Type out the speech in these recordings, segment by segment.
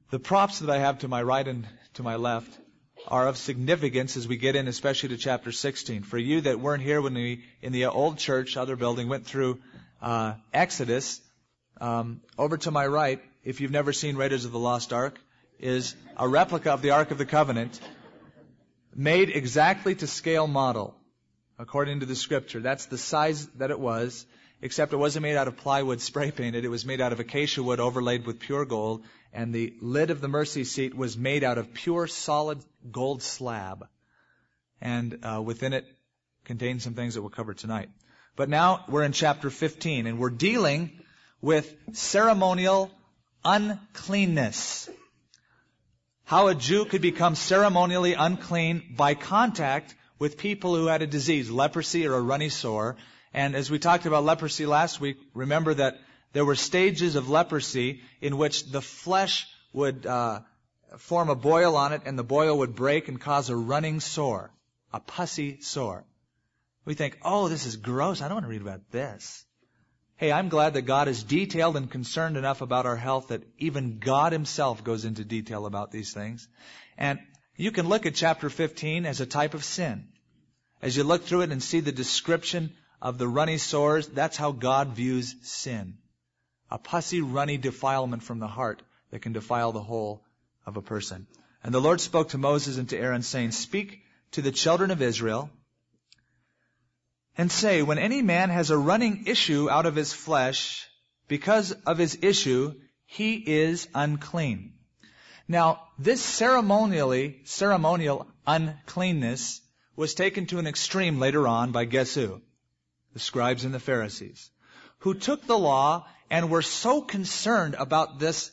The props that I have to my right and to my left are of significance as we get in, especially to chapter 16. For you that weren't here when we, in the old church, other building, went through Exodus, over to my right, if you've never seen Raiders of the Lost Ark, is a replica of the Ark of the Covenant, made exactly to scale model, according to the Scripture. That's the size that it was, except it wasn't made out of plywood spray painted. It was made out of acacia wood overlaid with pure gold, and the lid of the mercy seat was made out of pure solid gold slab. And within it contains some things that we'll cover tonight. But now we're in chapter 15, and we're dealing with ceremonial uncleanness. How a Jew could become ceremonially unclean by contact with people who had a disease, leprosy or a runny sore. And as we talked about leprosy last week, remember that there were stages of leprosy in which the flesh would form a boil on it, and the boil would break and cause a running sore, a pussy sore. We think, oh, this is gross. I don't want to read about this. Hey, I'm glad that God is detailed and concerned enough about our health that even God Himself goes into detail about these things. And you can look at chapter 15 as a type of sin. As you look through it and see the description of the runny sores, that's how God views sin. A pussy, runny defilement from the heart that can defile the whole of a person. And the Lord spoke to Moses and to Aaron, saying, "Speak to the children of Israel, and say, when any man has a running issue out of his flesh, because of his issue, he is unclean." Now, this ceremonial uncleanness was taken to an extreme later on by guess who? The scribes and the Pharisees, who took the law and were so concerned about this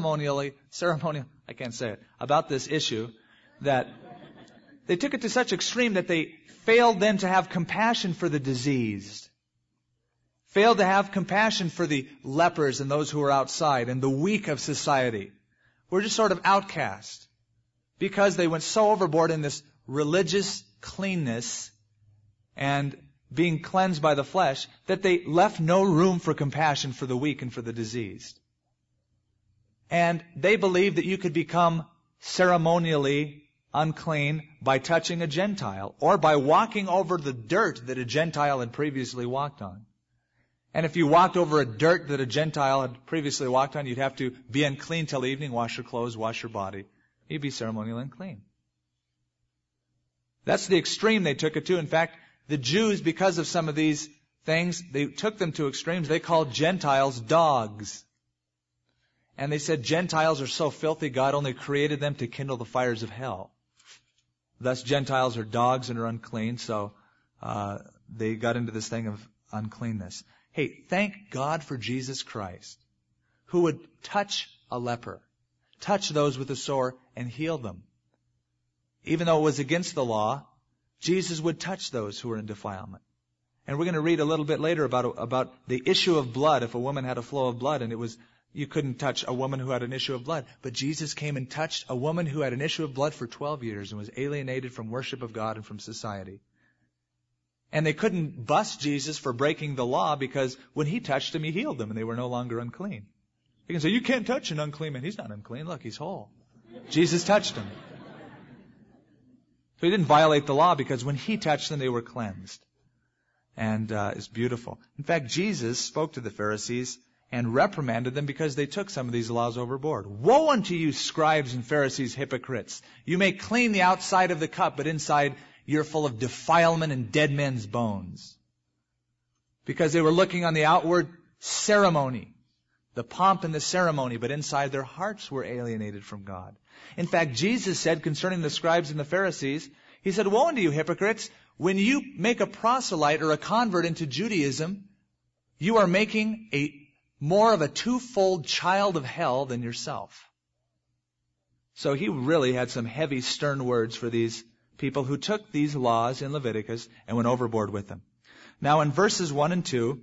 about this issue, that they took it to such extreme that they failed then to have compassion for the diseased, failed to have compassion for the lepers and those who were outside and the weak of society. We're just sort of outcast because they went so overboard in this religious cleanness and being cleansed by the flesh that they left no room for compassion for the weak and for the diseased. And they believed that you could become ceremonially unclean by touching a Gentile or by walking over the dirt that a Gentile had previously walked on. And if you walked over a dirt that a Gentile had previously walked on, you'd have to be unclean till evening, wash your clothes, wash your body. You'd be ceremonially unclean. That's the extreme they took it to. In fact, the Jews, because of some of these things, they took them to extremes. They called Gentiles dogs. And they said Gentiles are so filthy, God only created them to kindle the fires of hell. Thus, Gentiles are dogs and are unclean, so they got into this thing of uncleanness. Hey, thank God for Jesus Christ, who would touch a leper, touch those with a sore, and heal them. Even though it was against the law, Jesus would touch those who were in defilement. And we're going to read a little bit later about the issue of blood. If a woman had a flow of blood, and you couldn't touch a woman who had an issue of blood. But Jesus came and touched a woman who had an issue of blood for 12 years and was alienated from worship of God and from society. And they couldn't bust Jesus for breaking the law because when He touched them, He healed them and they were no longer unclean. You can say, you can't touch an unclean man. He's not unclean. Look, he's whole. Jesus touched him. So He didn't violate the law because when He touched them, they were cleansed. And it's beautiful. In fact, Jesus spoke to the Pharisees and reprimanded them because they took some of these laws overboard. Woe unto you, scribes and Pharisees, hypocrites! You may clean the outside of the cup, but inside you're full of defilement and dead men's bones. Because they were looking on the outward ceremony, the pomp and the ceremony, but inside their hearts were alienated from God. In fact, Jesus said concerning the scribes and the Pharisees, He said, woe unto you, hypocrites! When you make a proselyte or a convert into Judaism, you are making more of a twofold child of hell than yourself. So He really had some heavy, stern words for these people who took these laws in Leviticus and went overboard with them. Now in verses 1 and 2,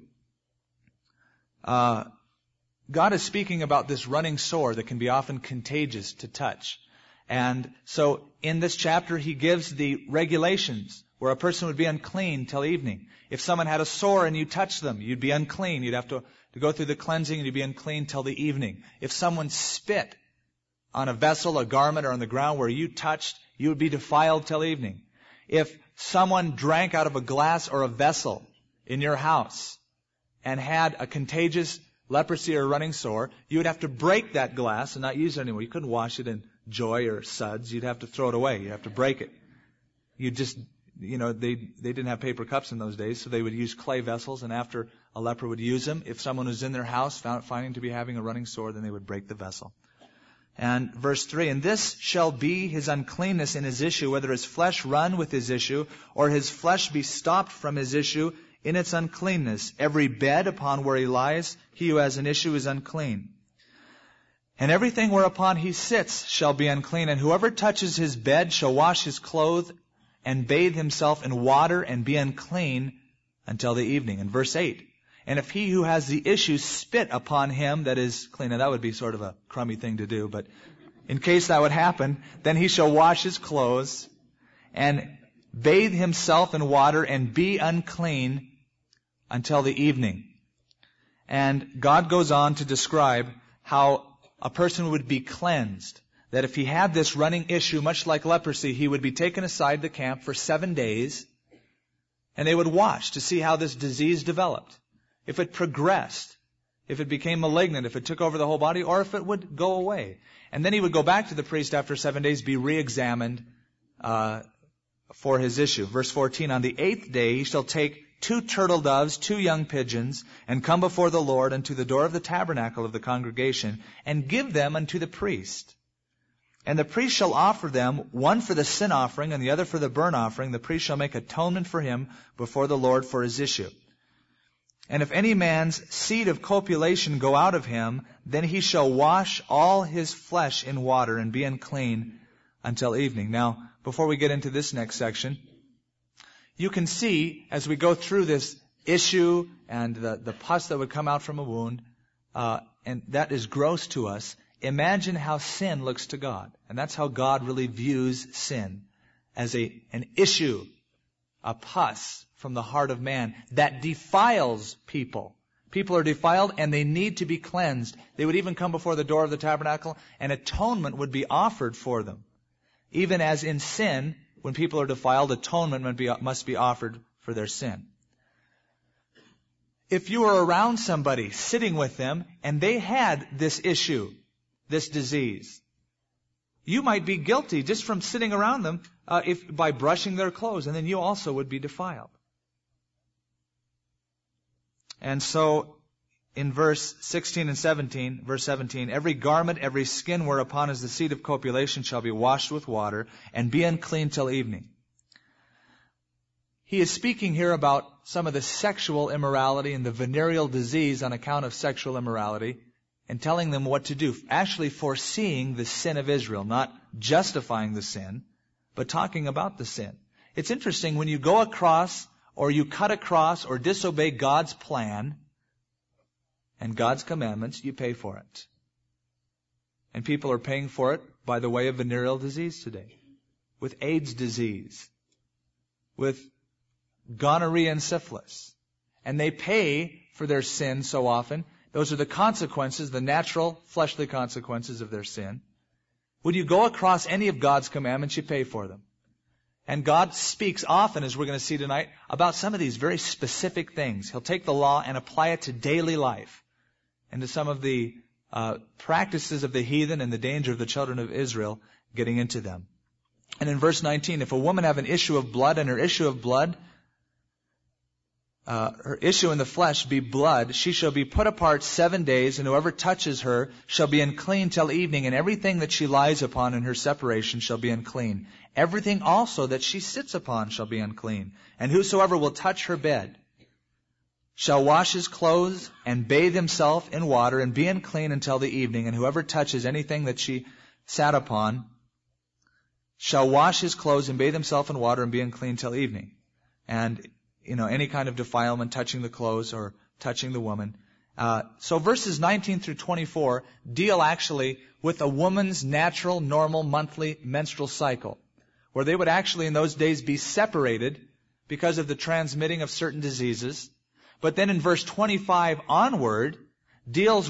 God is speaking about this running sore that can be often contagious to touch. And so in this chapter, He gives the regulations where a person would be unclean till evening. If someone had a sore and you touched them, you'd be unclean. You'd have to go through the cleansing and you'd be unclean till the evening. If someone spit on a vessel, a garment, or on the ground where you touched, you would be defiled till evening. If someone drank out of a glass or a vessel in your house and had a contagious leprosy or running sore, you would have to break that glass and not use it anymore. You couldn't wash it in Joy or Suds. You'd have to throw it away. You'd have to break it. You just, they didn't have paper cups in those days, so they would use clay vessels, and after a leper would use them, if someone was in their house finding to be having a running sore, then they would break the vessel. And verse 3, and this shall be his uncleanness in his issue, whether his flesh run with his issue, or his flesh be stopped from his issue in its uncleanness. Every bed upon where he lies, he who has an issue is unclean. And everything whereupon he sits shall be unclean, and whoever touches his bed shall wash his clothes and bathe himself in water and be unclean until the evening. And verse 8, and if he who has the issue spit upon him that is clean, now that would be sort of a crummy thing to do, but in case that would happen, then he shall wash his clothes and bathe himself in water and be unclean until the evening. And God goes on to describe how a person would be cleansed. That if he had this running issue, much like leprosy, he would be taken aside the camp for 7 days, and they would watch to see how this disease developed. If it progressed, if it became malignant, if it took over the whole body, or if it would go away. And then he would go back to the priest after 7 days, be re-examined for his issue. Verse 14, on the 8th day he shall take 2 turtle doves, 2 young pigeons, and come before the Lord unto the door of the tabernacle of the congregation, and give them unto the priest. And the priest shall offer them, one for the sin offering and the other for the burnt offering. The priest shall make atonement for him before the Lord for his issue. And if any man's seed of copulation go out of him, then he shall wash all his flesh in water and be unclean until evening. Now, before we get into this next section, you can see as we go through this issue and the pus that would come out from a wound, and that is gross to us. Imagine how sin looks to God. And that's how God really views sin, as an issue, a pus from the heart of man that defiles people. People are defiled and they need to be cleansed. They would even come before the door of the tabernacle and atonement would be offered for them. Even as in sin, when people are defiled, atonement must be offered for their sin. If you were around somebody, sitting with them, and they had this issue, this disease, you might be guilty just from sitting around them by brushing their clothes, and then you also would be defiled. And so, in verse 16 and 17, verse 17, every garment, every skin whereupon is the seed of copulation shall be washed with water, and be unclean till evening. He is speaking here about some of the sexual immorality and the venereal disease on account of sexual immorality, and telling them what to do, actually foreseeing the sin of Israel, not justifying the sin, but talking about the sin. It's interesting, when you go across, or you cut across, or disobey God's plan and God's commandments, you pay for it. And people are paying for it by the way of venereal disease today, with AIDS disease, with gonorrhea and syphilis. And they pay for their sin so often. Those are the consequences, the natural, fleshly consequences of their sin. When you go across any of God's commandments, you pay for them. And God speaks often, as we're going to see tonight, about some of these very specific things. He'll take the law and apply it to daily life and to some of the practices of the heathen and the danger of the children of Israel getting into them. And in verse 19, if a woman have an issue of blood, and her issue of blood, her issue in the flesh be blood, she shall be put apart 7 days, and whoever touches her shall be unclean till evening, and everything that she lies upon in her separation shall be unclean. Everything also that she sits upon shall be unclean. And whosoever will touch her bed shall wash his clothes and bathe himself in water and be unclean until the evening. And whoever touches anything that she sat upon shall wash his clothes and bathe himself in water and be unclean till evening. And any kind of defilement, touching the clothes or touching the woman. So verses 19 through 24 deal actually with a woman's natural, normal, monthly menstrual cycle, where they would actually in those days be separated because of the transmitting of certain diseases. But then in verse 25 onward deals with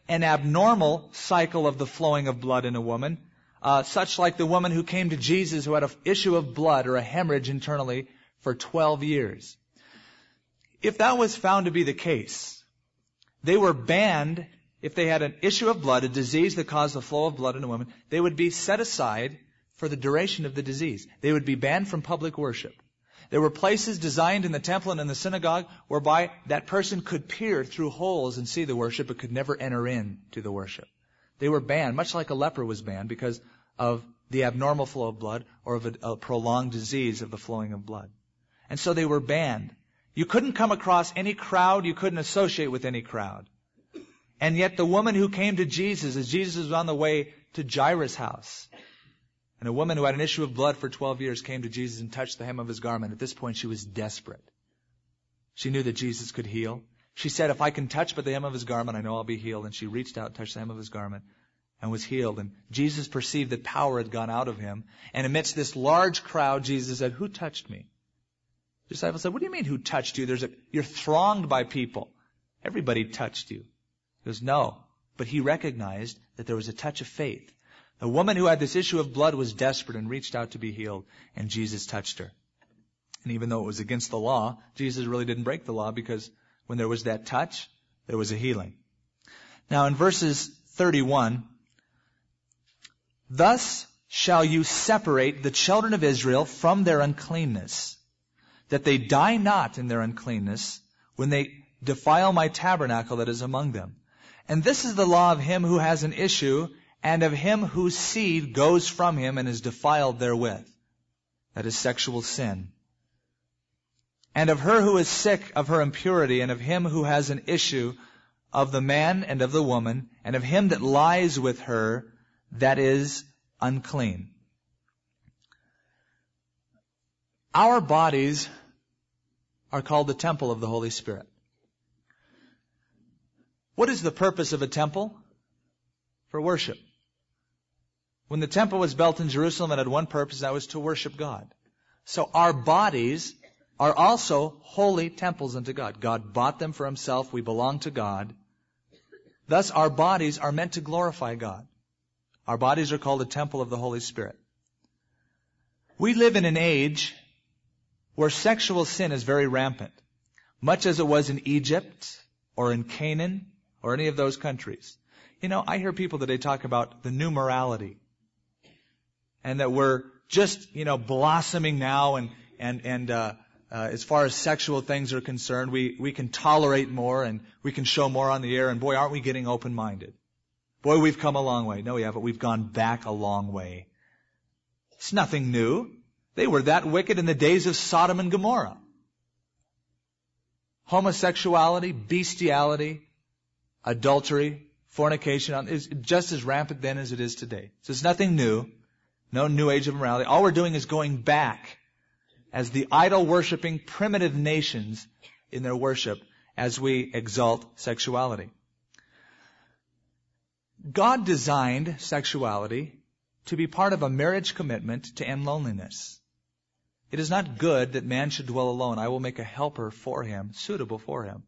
an abnormal cycle of the flowing of blood in a woman, such like the woman who came to Jesus who had an issue of blood or a hemorrhage internally for 12 years. If that was found to be the case, they were banned. If they had an issue of blood, a disease that caused the flow of blood in a woman, they would be set aside for the duration of the disease. They would be banned from public worship. There were places designed in the temple and in the synagogue whereby that person could peer through holes and see the worship but could never enter in to the worship. They were banned, much like a leper was banned because of the abnormal flow of blood or of a prolonged disease of the flowing of blood. And so they were banned. You couldn't come across any crowd. You couldn't associate with any crowd. And yet the woman who came to Jesus, as Jesus was on the way to Jairus' house, and a woman who had an issue of blood for 12 years came to Jesus and touched the hem of his garment. At this point, she was desperate. She knew that Jesus could heal. She said, if I can touch but the hem of his garment, I know I'll be healed. And she reached out, touched the hem of his garment, and was healed. And Jesus perceived that power had gone out of him. And amidst this large crowd, Jesus said, who touched me? The disciples said, what do you mean, who touched you? You're thronged by people. Everybody touched you. He goes, no. But he recognized that there was a touch of faith. The woman who had this issue of blood was desperate and reached out to be healed, and Jesus touched her. And even though it was against the law, Jesus really didn't break the law because when there was that touch, there was a healing. Now in verses 31, thus shall you separate the children of Israel from their uncleanness, that they die not in their uncleanness when they defile my tabernacle that is among them. And this is the law of him who has an issue, and of him whose seed goes from him and is defiled therewith. That is sexual sin. And of her who is sick of her impurity, and of him who has an issue, of the man and of the woman, and of him that lies with her, that is unclean. Our bodies are called the temple of the Holy Spirit. What is the purpose of a temple? For worship. When the temple was built in Jerusalem, it had one purpose, that was to worship God. So our bodies are also holy temples unto God. God bought them for himself. We belong to God. Thus, our bodies are meant to glorify God. Our bodies are called a temple of the Holy Spirit. We live in an age where sexual sin is very rampant, much as it was in Egypt or in Canaan or any of those countries. You know, I hear people today talk about the new morality and that we're just, blossoming now and as far as sexual things are concerned, we can tolerate more and we can show more on the air, and boy, aren't we getting open-minded. Boy, we've come a long way. No, we haven't. We've gone back a long way. It's nothing new. They were that wicked in the days of Sodom and Gomorrah. Homosexuality, bestiality, adultery, fornication is just as rampant then as it is today. So it's nothing new. No new age of morality. All we're doing is going back as the idol-worshipping primitive nations in their worship as we exalt sexuality. God designed sexuality to be part of a marriage commitment to end loneliness. It is not good that man should dwell alone. I will make a helper for him, suitable for him.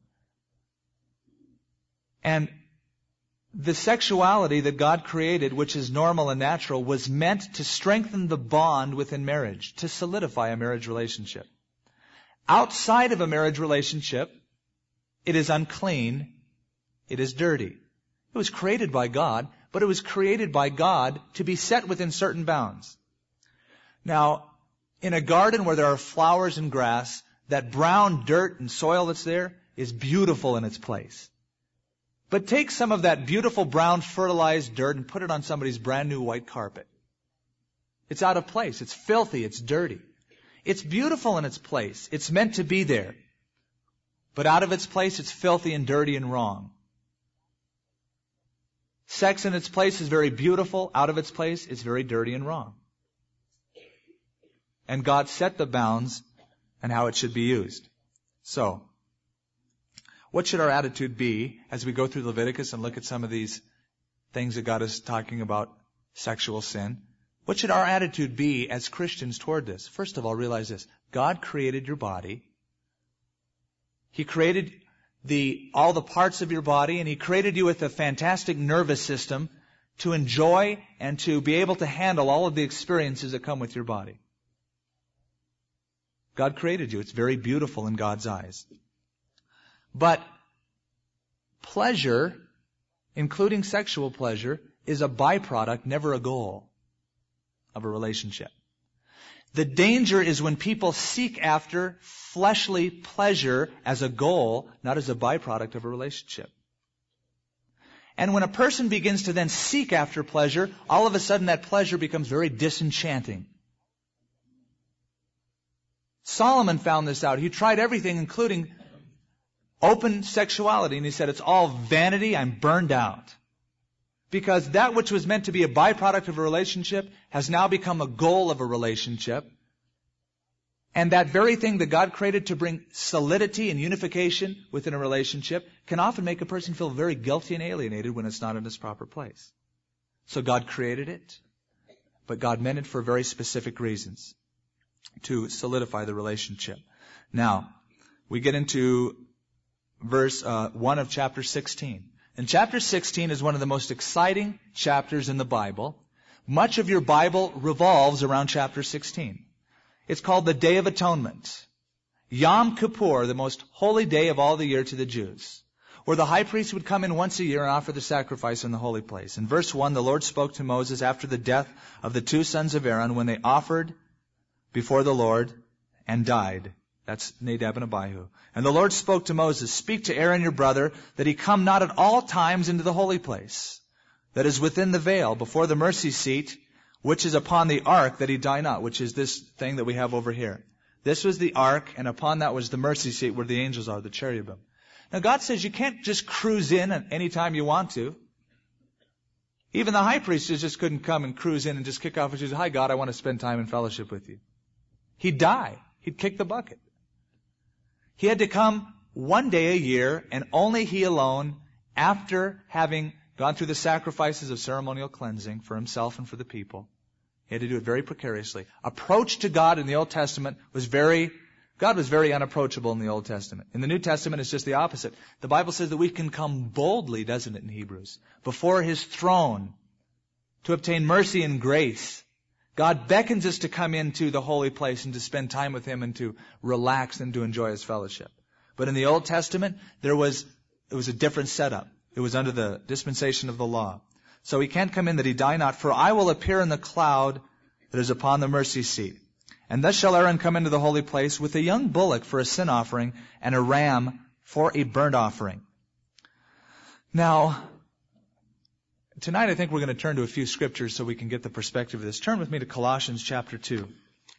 And the sexuality that God created, which is normal and natural, was meant to strengthen the bond within marriage, to solidify a marriage relationship. Outside of a marriage relationship, it is unclean, it is dirty. It was created by God, but it was created by God to be set within certain bounds. Now, in a garden where there are flowers and grass, that brown dirt and soil that's there is beautiful in its place. But take some of that beautiful brown fertilized dirt and put it on somebody's brand new white carpet. It's out of place. It's filthy. It's dirty. It's beautiful in its place. It's meant to be there. But out of its place, it's filthy and dirty and wrong. Sex in its place is very beautiful. Out of its place, it's very dirty and wrong. And God set the bounds and how it should be used. So, what should our attitude be as we go through Leviticus and look at some of these things that God is talking about, sexual sin? What should our attitude be as Christians toward this? First of all, realize this. God created your body. He created all the parts of your body, and He created you with a fantastic nervous system to enjoy and to be able to handle all of the experiences that come with your body. God created you. It's very beautiful in God's eyes. But pleasure, including sexual pleasure, is a byproduct, never a goal of a relationship. The danger is when people seek after fleshly pleasure as a goal, not as a byproduct of a relationship. And when a person begins to then seek after pleasure, all of a sudden that pleasure becomes very disenchanting. Solomon found this out. He tried everything, including open sexuality, and he said, it's all vanity, I'm burned out. Because that which was meant to be a byproduct of a relationship has now become a goal of a relationship. And that very thing that God created to bring solidity and unification within a relationship can often make a person feel very guilty and alienated when it's not in its proper place. So God created it, but God meant it for very specific reasons, to solidify the relationship. Now, we get into verse 1 of chapter 16. And chapter 16 is one of the most exciting chapters in the Bible. Much of your Bible revolves around chapter 16. It's called the Day of Atonement. Yom Kippur, the most holy day of all the year to the Jews, where the high priest would come in once a year and offer the sacrifice in the holy place. In verse 1, the Lord spoke to Moses after the death of the two sons of Aaron when they offered before the Lord and died. That's Nadab and Abihu. And the Lord spoke to Moses, speak to Aaron your brother, that he come not at all times into the holy place, that is within the veil, before the mercy seat, which is upon the ark, that he die not, which is this thing that we have over here. This was the ark, and upon that was the mercy seat where the angels are, the cherubim. Now God says you can't just cruise in at any time you want to. Even the high priest just couldn't come and cruise in and just kick off his shoes. Hi God, I want to spend time in fellowship with you. He'd die. He'd kick the bucket. He had to come one day a year, and only he alone, after having gone through the sacrifices of ceremonial cleansing for himself and for the people. He had to do it very precariously. Approach to God in the Old Testament God was very unapproachable in the Old Testament. In the New Testament, it's just the opposite. The Bible says that we can come boldly, doesn't it, in Hebrews, before His throne to obtain mercy and grace. God beckons us to come into the holy place and to spend time with Him and to relax and to enjoy His fellowship. But in the Old Testament, it was a different setup. It was under the dispensation of the law. So he can't come in that he die not, for I will appear in the cloud that is upon the mercy seat. And thus shall Aaron come into the holy place with a young bullock for a sin offering and a ram for a burnt offering. Now, tonight I think we're going to turn to a few scriptures so we can get the perspective of this. Turn with me to Colossians chapter 2.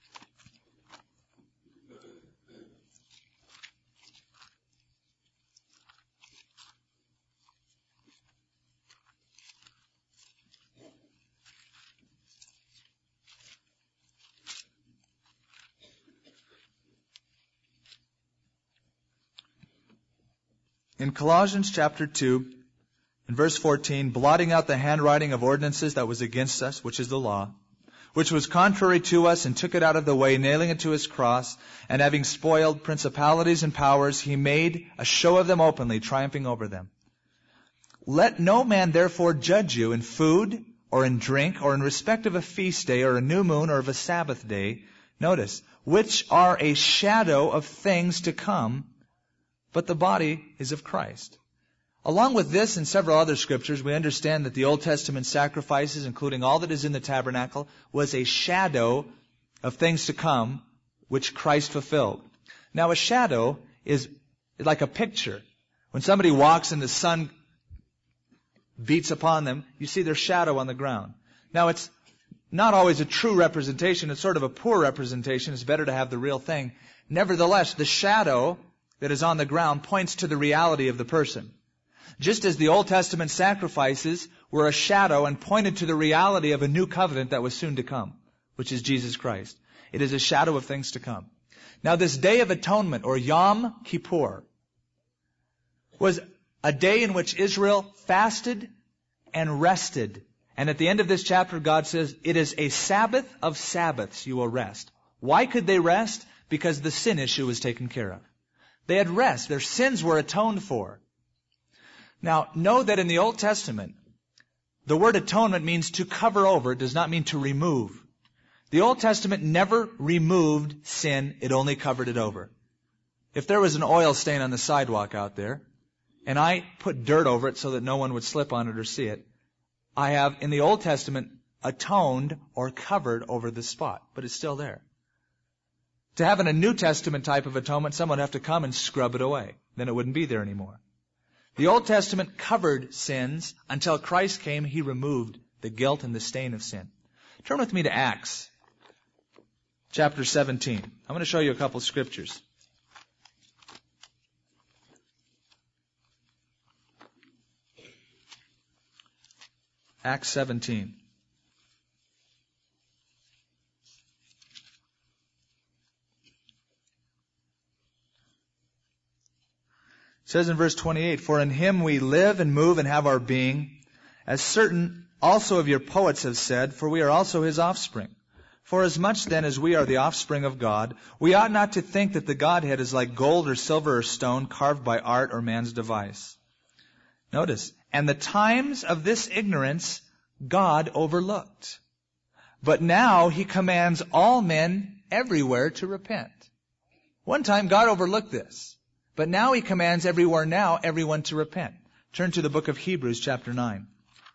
In Colossians chapter 2, in verse 14, blotting out the handwriting of ordinances that was against us, which is the law, which was contrary to us, and took it out of the way, nailing it to His cross, and having spoiled principalities and powers, He made a show of them openly, triumphing over them. Let no man therefore judge you in food, or in drink, or in respect of a feast day, or a new moon, or of a Sabbath day, notice, which are a shadow of things to come, but the body is of Christ. Along with this and several other scriptures, we understand that the Old Testament sacrifices, including all that is in the tabernacle, was a shadow of things to come, which Christ fulfilled. Now, a shadow is like a picture. When somebody walks and the sun beats upon them, you see their shadow on the ground. Now, it's not always a true representation. It's sort of a poor representation. It's better to have the real thing. Nevertheless, the shadow that is on the ground points to the reality of the person. Just as the Old Testament sacrifices were a shadow and pointed to the reality of a new covenant that was soon to come, which is Jesus Christ. It is a shadow of things to come. Now, this Day of Atonement, or Yom Kippur, was a day in which Israel fasted and rested. And at the end of this chapter, God says, it is a Sabbath of Sabbaths you will rest. Why could they rest? Because the sin issue was taken care of. They had rest. Their sins were atoned for. Now, know that in the Old Testament, the word atonement means to cover over. It does not mean to remove. The Old Testament never removed sin. It only covered it over. If there was an oil stain on the sidewalk out there, and I put dirt over it so that no one would slip on it or see it, I have, in the Old Testament, atoned or covered over the spot, but it's still there. To have in a New Testament type of atonement, someone would have to come and scrub it away. Then it wouldn't be there anymore. The Old Testament covered sins. Until Christ came, He removed the guilt and the stain of sin. Turn with me to Acts, chapter 17. I'm going to show you a couple scriptures. Acts 17. It says in verse 28, "For in Him we live and move and have our being, as certain also of your poets have said, for we are also His offspring. For as much then as we are the offspring of God, we ought not to think that the Godhead is like gold or silver or stone carved by art or man's device." Notice, "And the times of this ignorance God overlooked. But now He commands all men everywhere to repent." One time God overlooked this. But now He commands everyone to repent. Turn to the book of Hebrews, chapter 9.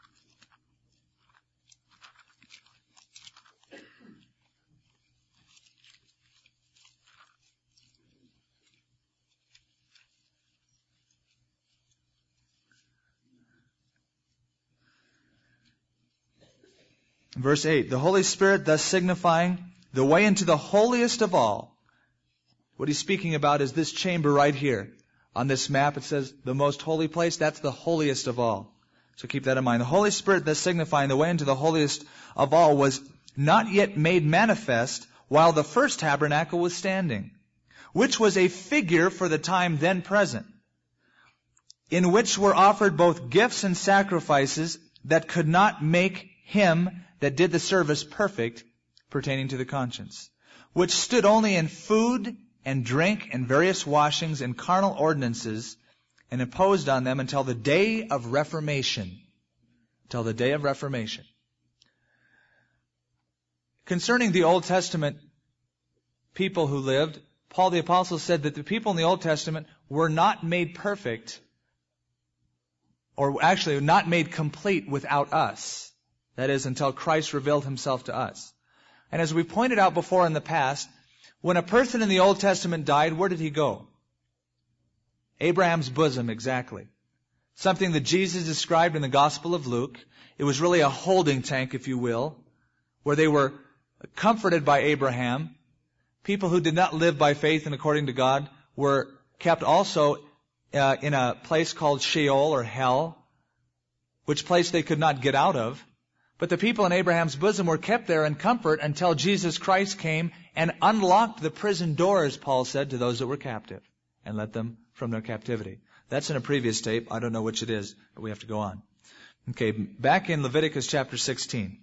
Verse 8, "The Holy Spirit thus signifying the way into the holiest of all." What he's speaking about is this chamber right here. On this map it says the most holy place. That's the holiest of all. So keep that in mind. "The Holy Spirit thus signifying the way into the holiest of all was not yet made manifest while the first tabernacle was standing, which was a figure for the time then present, in which were offered both gifts and sacrifices that could not make him that did the service perfect pertaining to the conscience, which stood only in food and drink and various washings and carnal ordinances, and imposed on them until the day of Reformation." Until the day of Reformation. Concerning the Old Testament people who lived, Paul the Apostle said that the people in the Old Testament were not made perfect, or actually not made complete without us. That is, until Christ revealed Himself to us. And as we pointed out before in the past, when a person in the Old Testament died, where did he go? Abraham's bosom, exactly. Something that Jesus described in the Gospel of Luke. It was really a holding tank, if you will, where they were comforted by Abraham. People who did not live by faith and according to God were kept also in a place called Sheol or hell, which place they could not get out of. But the people in Abraham's bosom were kept there in comfort until Jesus Christ came and unlocked the prison doors, Paul said, to those that were captive and let them from their captivity. That's in a previous tape. I don't know which it is, but we have to go on. Okay, back in Leviticus chapter 16.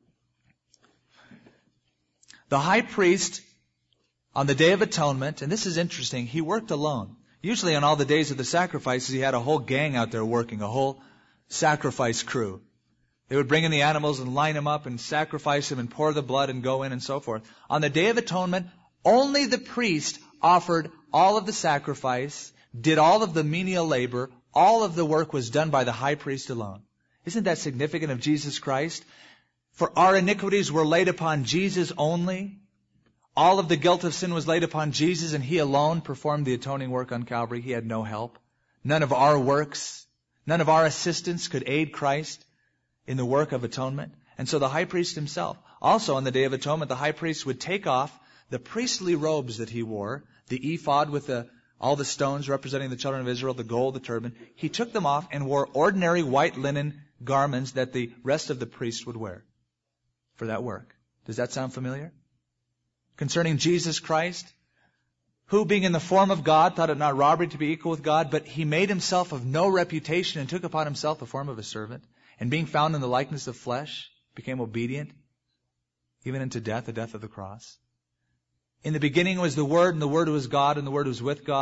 The high priest, on the Day of Atonement, and this is interesting, he worked alone. Usually on all the days of the sacrifices, he had a whole gang out there working, a whole sacrifice crew. They would bring in the animals and line them up and sacrifice them and pour the blood and go in and so forth. On the Day of Atonement, only the priest offered all of the sacrifice, did all of the menial labor, all of the work was done by the high priest alone. Isn't that significant of Jesus Christ? For our iniquities were laid upon Jesus only. All of the guilt of sin was laid upon Jesus, and He alone performed the atoning work on Calvary. He had no help. None of our works, none of our assistance could aid Christ in the work of atonement. And so the high priest himself, also on the Day of Atonement, the high priest would take off the priestly robes that he wore, the ephod with all the stones representing the children of Israel, the gold, the turban. He took them off and wore ordinary white linen garments that the rest of the priests would wear for that work. Does that sound familiar? Concerning Jesus Christ, who being in the form of God, thought it not robbery to be equal with God, but He made Himself of no reputation and took upon Himself the form of a servant, and being found in the likeness of flesh, became obedient, even unto death, the death of the cross. In the beginning was the Word, and the Word was God, and the Word was with God.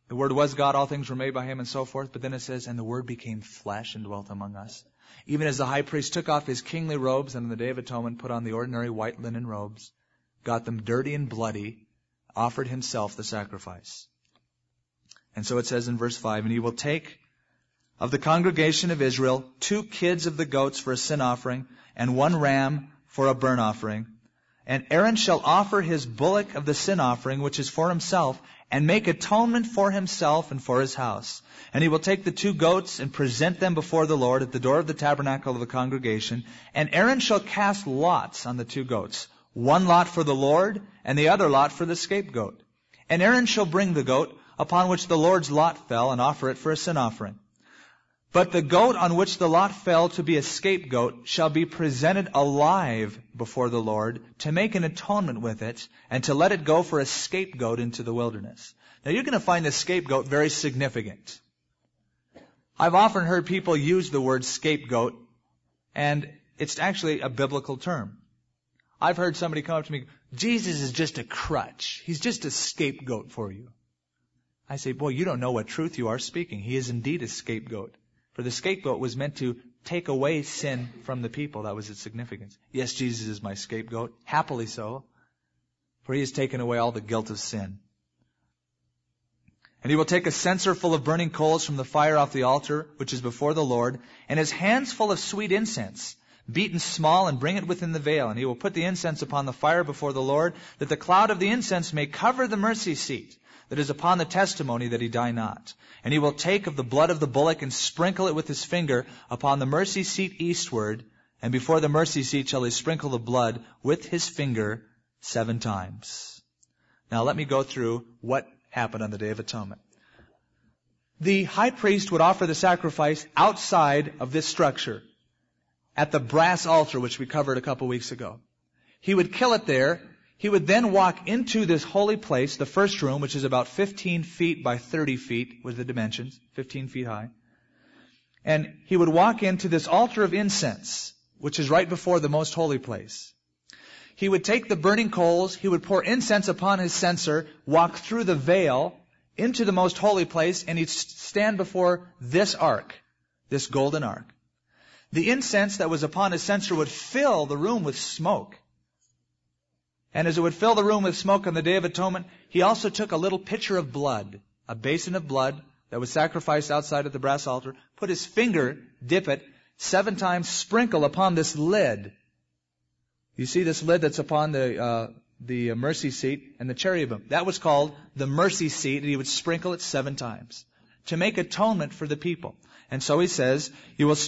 The Word was God, all things were made by Him, and so forth. But then it says, and the Word became flesh and dwelt among us. Even as the high priest took off his kingly robes and on the Day of Atonement put on the ordinary white linen robes, got them dirty and bloody, offered himself the sacrifice. And so it says in verse 5, and he will take of the congregation of Israel 2 kids of the goats for a sin offering, and 1 ram for a burnt offering. And Aaron shall offer his bullock of the sin offering, which is for himself, and make atonement for himself and for his house. And he will take the 2 goats and present them before the Lord at the door of the tabernacle of the congregation. And Aaron shall cast lots on the 2 goats, 1 lot for the Lord, and the other lot for the scapegoat. And Aaron shall bring the goat upon which the Lord's lot fell, and offer it for a sin offering. But the goat on which the lot fell to be a scapegoat shall be presented alive before the Lord to make an atonement with it and to let it go for a scapegoat into the wilderness. Now you're going to find the scapegoat very significant. I've often heard people use the word scapegoat, and it's actually a biblical term. I've heard somebody come up to me, Jesus is just a crutch. He's just a scapegoat for you. I say, boy, you don't know what truth you are speaking. He is indeed a scapegoat. For the scapegoat was meant to take away sin from the people. That was its significance. Yes, Jesus is my scapegoat. Happily so. For He has taken away all the guilt of sin. And He will take a censer full of burning coals from the fire off the altar, which is before the Lord, and His hands full of sweet incense, beaten small, and bring it within the veil. And He will put the incense upon the fire before the Lord, that the cloud of the incense may cover the mercy seat that is upon the testimony, that he die not. And he will take of the blood of the bullock and sprinkle it with his finger upon the mercy seat eastward, and before the mercy seat shall he sprinkle the blood with his finger 7 times. Now let me go through what happened on the Day of Atonement. The high priest would offer the sacrifice outside of this structure, at the brass altar, which we covered a couple weeks ago. He would kill it there. He would then walk into this holy place, the first room, which is about 15 feet by 30 feet was the dimensions, 15 feet high. And he would walk into this altar of incense, which is right before the most holy place. He would take the burning coals, he would pour incense upon his censer, walk through the veil into the most holy place, and he'd stand before this ark, this golden ark. The incense that was upon his censer would fill the room with smoke. And as it would fill the room with smoke on the Day of Atonement, he also took a little pitcher of blood, a basin of blood that was sacrificed outside of the brass altar, put his finger, dip it 7 times, sprinkle upon this lid. You see this lid that's upon the mercy seat and the cherubim. That was called the mercy seat, and he would sprinkle it 7 times to make atonement for the people. And so he says, he will,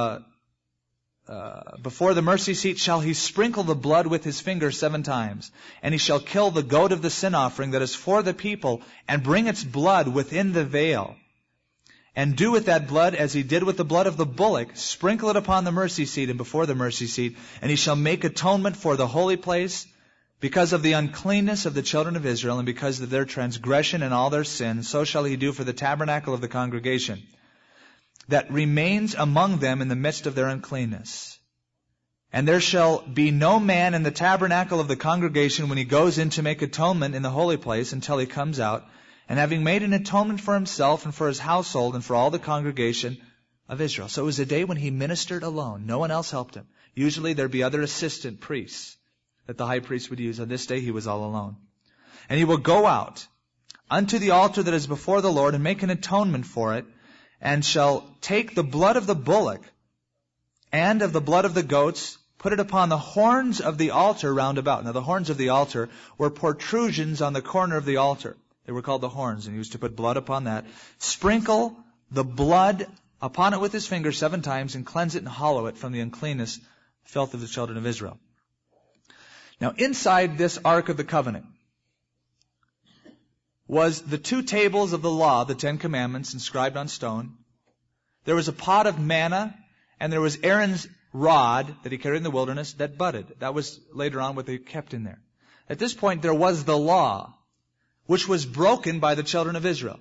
before the mercy seat shall he sprinkle the blood with his finger 7 times. And he shall kill the goat of the sin offering that is for the people, and bring its blood within the veil. And do with that blood as he did with the blood of the bullock, sprinkle it upon the mercy seat and before the mercy seat, and he shall make atonement for the holy place, because of the uncleanness of the children of Israel, and because of their transgression and all their sin. So shall he do for the tabernacle of the congregation, that remains among them in the midst of their uncleanness. And there shall be no man in the tabernacle of the congregation when he goes in to make atonement in the holy place until he comes out, and having made an atonement for himself and for his household and for all the congregation of Israel. So it was a day when he ministered alone. No one else helped him. Usually there'd be other assistant priests that the high priest would use. On this day he was all alone. And he will go out unto the altar that is before the Lord and make an atonement for it, and shall take the blood of the bullock and of the blood of the goats, put it upon the horns of the altar round about. Now the horns of the altar were protrusions on the corner of the altar. They were called the horns, and he was to put blood upon that. Sprinkle the blood upon it with his finger 7 times, and cleanse it and hollow it from the uncleanness, filth of the children of Israel. Now inside this Ark of the Covenant was the 2 tables of the law, the 10 Commandments, inscribed on stone. There was a pot of manna, and there was Aaron's rod that he carried in the wilderness that budded. That was later on what they kept in there. At this point, there was the law, which was broken by the children of Israel.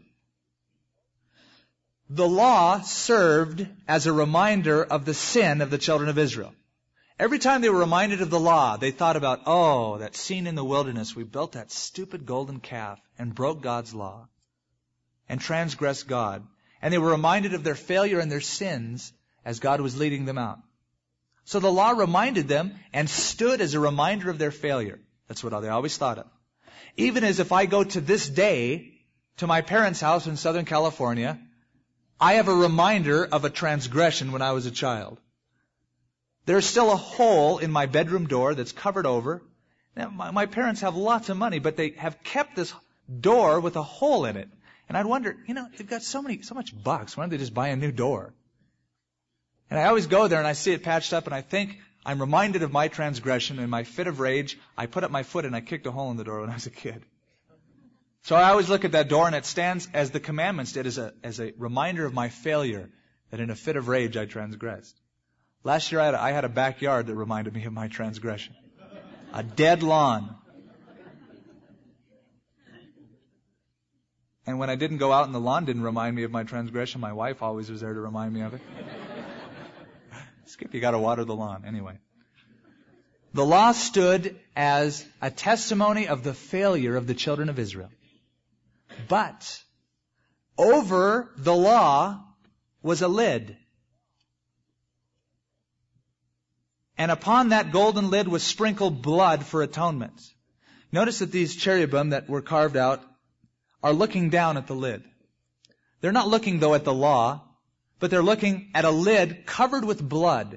The law served as a reminder of the sin of the children of Israel. Every time they were reminded of the law, they thought about, oh, that scene in the wilderness. We built that stupid golden calf and broke God's law. and transgressed God. And they were reminded of their failure and their sins as God was leading them out. So the law reminded them and stood as a reminder of their failure. That's what they always thought of. Even as if I go to this day to my parents' house in Southern California, I have a reminder of a transgression when I was a child. There's still a hole in my bedroom door that's covered over. Now, my parents have lots of money, but they have kept this door with a hole in it. And I'd wonder, they've got so much bucks. Why don't they just buy a new door? And I always go there and I see it patched up and I think I'm reminded of my transgression. In my fit of rage, I put up my foot and I kicked a hole in the door when I was a kid. So I always look at that door and it stands as the commandments did, as a reminder of my failure, that in a fit of rage I transgressed. Last year I had a backyard that reminded me of my transgression. A dead lawn. And when I didn't go out and the lawn didn't remind me of my transgression, my wife always was there to remind me of it. Skip, you got to water the lawn. Anyway. The law stood as a testimony of the failure of the children of Israel. But over the law was a lid. And upon that golden lid was sprinkled blood for atonement. Notice that these cherubim that were carved out are looking down at the lid. They're not looking, though, at the law, but they're looking at a lid covered with blood,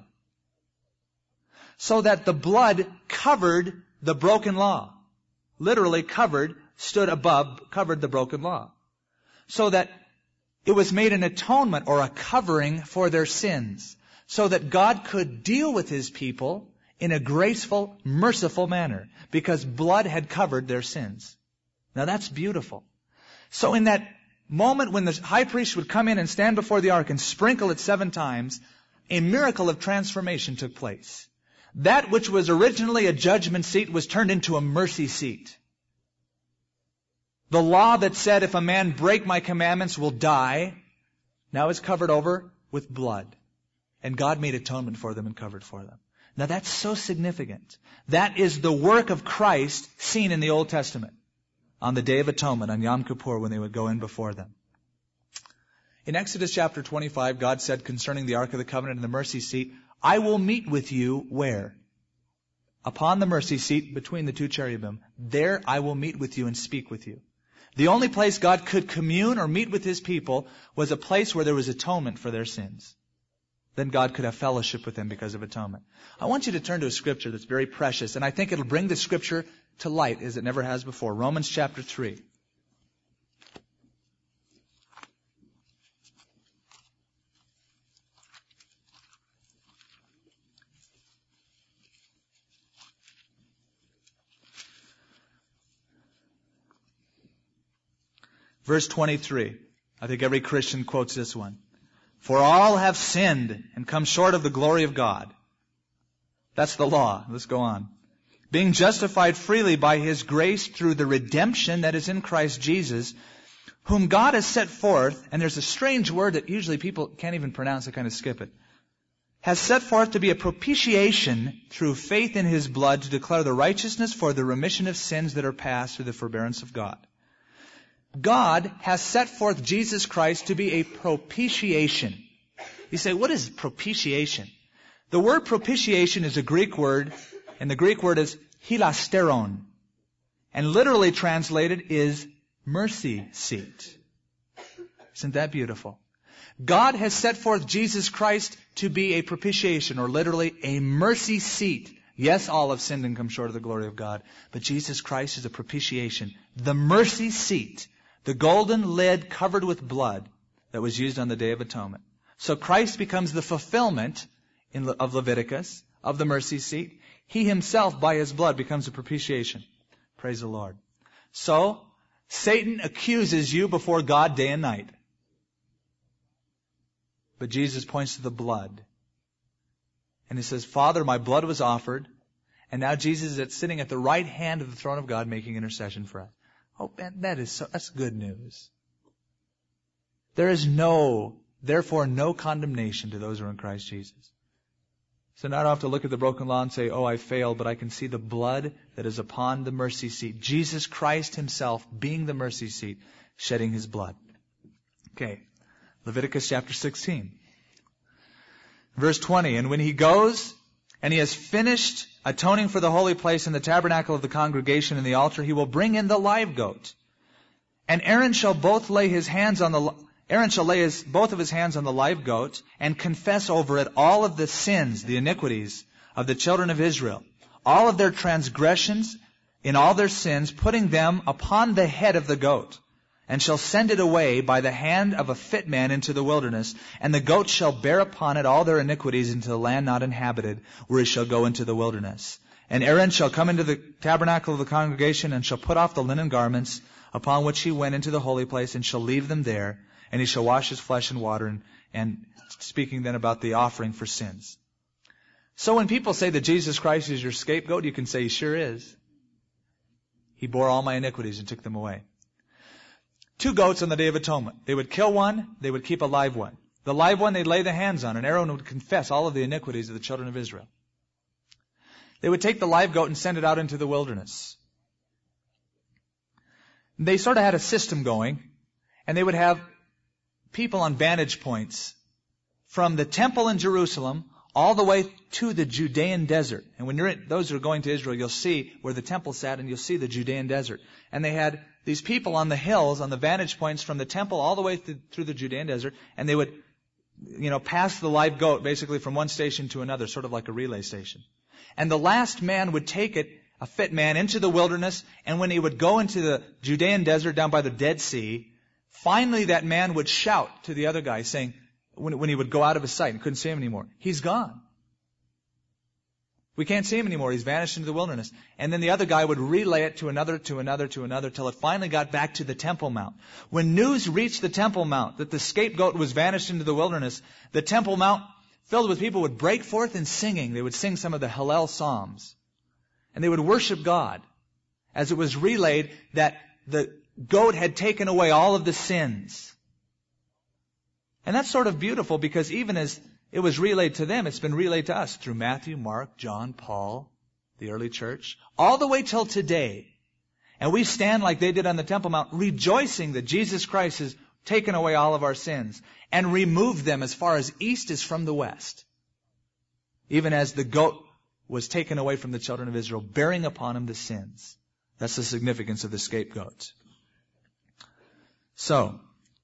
so that the blood covered the broken law. Literally covered, stood above, covered the broken law. So that it was made an atonement or a covering for their sins, so that God could deal with His people in a graceful, merciful manner, because blood had covered their sins. Now that's beautiful. So in that moment when the high priest would come in and stand before the ark and sprinkle it 7 times, a miracle of transformation took place. That which was originally a judgment seat was turned into a mercy seat. The law that said if a man break my commandments will die, now is covered over with blood. And God made atonement for them and covered for them. Now that's so significant. That is the work of Christ seen in the Old Testament on the Day of Atonement, on Yom Kippur, when they would go in before them. In Exodus chapter 25, God said concerning the Ark of the Covenant and the mercy seat, I will meet with you where? Upon the mercy seat between the 2 cherubim. There I will meet with you and speak with you. The only place God could commune or meet with His people was a place where there was atonement for their sins. Then God could have fellowship with them because of atonement. I want you to turn to a scripture that's very precious, and I think it'll bring the scripture to light as it never has before. Romans chapter 3. Verse 23. I think every Christian quotes this one. For all have sinned and come short of the glory of God. That's the law. Let's go on. Being justified freely by His grace through the redemption that is in Christ Jesus, whom God has set forth, and there's a strange word that usually people can't even pronounce, they kind of skip it, has set forth to be a propitiation through faith in His blood to declare the righteousness for the remission of sins that are past through the forbearance of God. God has set forth Jesus Christ to be a propitiation. You say, what is propitiation? The word propitiation is a Greek word, and the Greek word is hilasteron, and literally translated is mercy seat. Isn't that beautiful? God has set forth Jesus Christ to be a propitiation, or literally a mercy seat. Yes, all have sinned and come short of the glory of God, but Jesus Christ is a propitiation, the mercy seat, the golden lid covered with blood that was used on the Day of Atonement. So Christ becomes the fulfillment of Leviticus, of the mercy seat. He Himself, by His blood, becomes a propitiation. Praise the Lord. So, Satan accuses you before God day and night. But Jesus points to the blood. And He says, Father, my blood was offered, and now Jesus is sitting at the right hand of the throne of God making intercession for us. Oh, man, that's good news. There is therefore no condemnation to those who are in Christ Jesus. So now I don't have to look at the broken law and say, oh, I failed, but I can see the blood that is upon the mercy seat. Jesus Christ Himself being the mercy seat, shedding His blood. Okay. Leviticus chapter 16. Verse 20. And when he goes and he has finished atoning for the holy place in the tabernacle of the congregation and the altar, he will bring in the live goat. And Aaron shall lay both of his hands on the live goat and confess over it all of the sins, the iniquities of the children of Israel, all of their transgressions in all their sins, putting them upon the head of the goat, and shall send it away by the hand of a fit man into the wilderness, and the goat shall bear upon it all their iniquities into the land not inhabited, where it shall go into the wilderness. And Aaron shall come into the tabernacle of the congregation, and shall put off the linen garments upon which he went into the holy place, and shall leave them there, and he shall wash his flesh in water, and speaking then about the offering for sins. So when people say that Jesus Christ is your scapegoat, you can say he sure is. He bore all my iniquities and took them away. 2 goats on the Day of Atonement. They would kill one, they would keep a live one. The live one they'd lay the hands on, and Aaron would confess all of the iniquities of the children of Israel. They would take the live goat and send it out into the wilderness. They sort of had a system going, and they would have people on vantage points from the temple in Jerusalem all the way to the Judean desert. And when those who are going to Israel, you'll see where the temple sat, and you'll see the Judean desert. And they had these people on the hills, on the vantage points from the temple all the way through the Judean desert, and they would, pass the live goat basically from one station to another, sort of like a relay station. And the last man would take it, a fit man, into the wilderness, and when he would go into the Judean desert down by the Dead Sea, finally that man would shout to the other guy saying, when he would go out of his sight and couldn't see him anymore, he's gone. We can't see him anymore. He's vanished into the wilderness. And then the other guy would relay it to another, till it finally got back to the Temple Mount. When news reached the Temple Mount that the scapegoat was vanished into the wilderness, the Temple Mount, filled with people, would break forth in singing. They would sing some of the Hallel Psalms. And they would worship God as it was relayed that the goat had taken away all of the sins. And that's sort of beautiful, because even as it was relayed to them, it's been relayed to us through Matthew, Mark, John, Paul, the early church, all the way till today. And we stand like they did on the Temple Mount, rejoicing that Jesus Christ has taken away all of our sins and removed them as far as east is from the west. Even as the goat was taken away from the children of Israel, bearing upon him the sins. That's the significance of the scapegoat. So,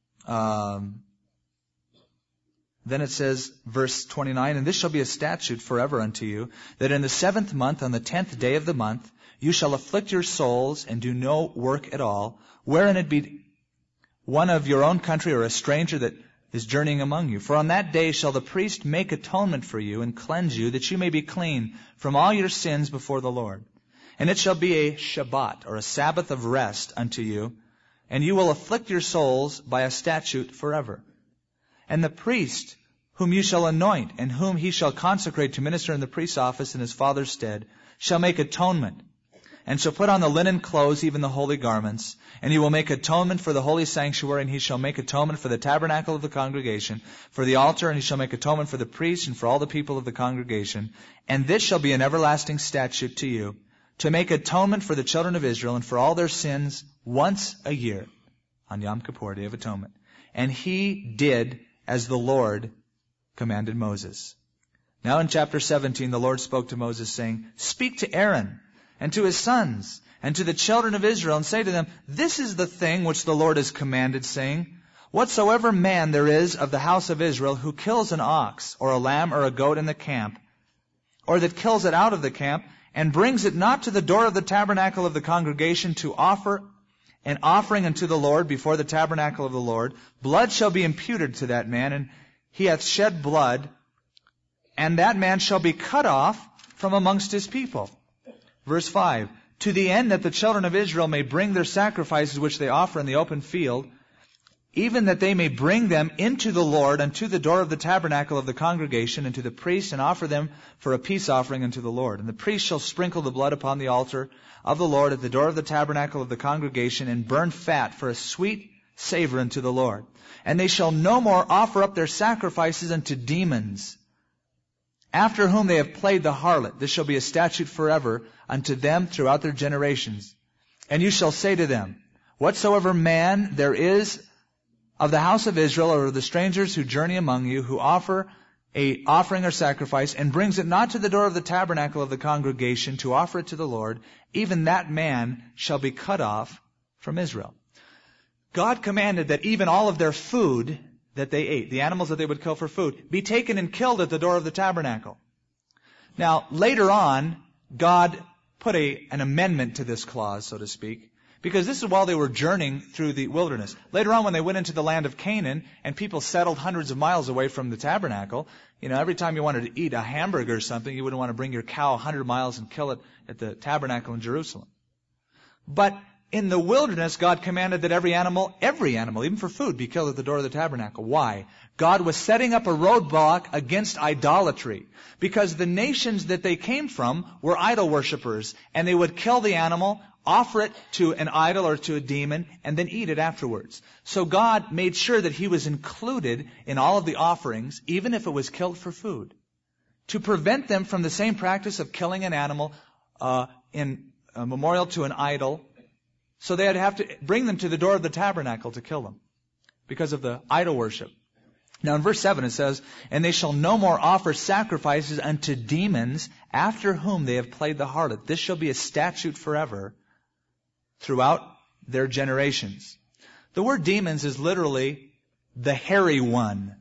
then it says, verse 29, and this shall be a statute forever unto you, that in the 7th month, on the 10th day of the month, you shall afflict your souls and do no work at all, wherein it be one of your own country or a stranger that is journeying among you. For on that day shall the priest make atonement for you and cleanse you, that you may be clean from all your sins before the Lord. And it shall be a Shabbat, or a Sabbath of rest unto you, and you will afflict your souls by a statute forever. And the priest, whom you shall anoint, and whom he shall consecrate to minister in the priest's office in his father's stead, shall make atonement, and shall put on the linen clothes, even the holy garments. And he will make atonement for the holy sanctuary, and he shall make atonement for the tabernacle of the congregation, for the altar, and he shall make atonement for the priest and for all the people of the congregation. And this shall be an everlasting statute to you, to make atonement for the children of Israel and for all their sins once a year, on Yom Kippur, Day of Atonement. And he did as the Lord commanded Moses. Now in chapter 17, the Lord spoke to Moses, saying, Speak to Aaron and to his sons and to the children of Israel, and say to them, This is the thing which the Lord has commanded, saying, Whatsoever man there is of the house of Israel who kills an ox or a lamb or a goat in the camp, or that kills it out of the camp, and brings it not to the door of the tabernacle of the congregation to offer an offering unto the Lord before the tabernacle of the Lord, blood shall be imputed to that man, and he hath shed blood, and that man shall be cut off from amongst his people. Verse 5, to the end that the children of Israel may bring their sacrifices which they offer in the open field, even that they may bring them into the Lord unto the door of the tabernacle of the congregation, and to the priest, and offer them for a peace offering unto the Lord. And the priest shall sprinkle the blood upon the altar of the Lord at the door of the tabernacle of the congregation, and burn fat for a sweet savor unto the Lord. And they shall no more offer up their sacrifices unto demons, after whom they have played the harlot. This shall be a statute forever unto them throughout their generations. And you shall say to them, Whatsoever man there is of the house of Israel or of the strangers who journey among you, who offer a offering or sacrifice, and brings it not to the door of the tabernacle of the congregation to offer it to the Lord, even that man shall be cut off from Israel. God commanded that even all of their food that they ate, the animals that they would kill for food, be taken and killed at the door of the tabernacle. Now, later on, God put an amendment to this clause, so to speak, because this is while they were journeying through the wilderness. Later on, when they went into the land of Canaan, and people settled hundreds of miles away from the tabernacle, every time you wanted to eat a hamburger or something, you wouldn't want to bring your cow 100 miles and kill it at the tabernacle in Jerusalem. But in the wilderness, God commanded that every animal, even for food, be killed at the door of the tabernacle. Why? God was setting up a roadblock against idolatry, because the nations that they came from were idol worshippers, and they would kill the animal, offer it to an idol or to a demon, and then eat it afterwards. So God made sure that He was included in all of the offerings, even if it was killed for food, to prevent them from the same practice of killing an animal in a memorial to an idol. So they would have to bring them to the door of the tabernacle to kill them because of the idol worship. Now in verse 7 it says, "And they shall no more offer sacrifices unto demons, after whom they have played the harlot. This shall be a statute forever throughout their generations." The word demons is literally the hairy one.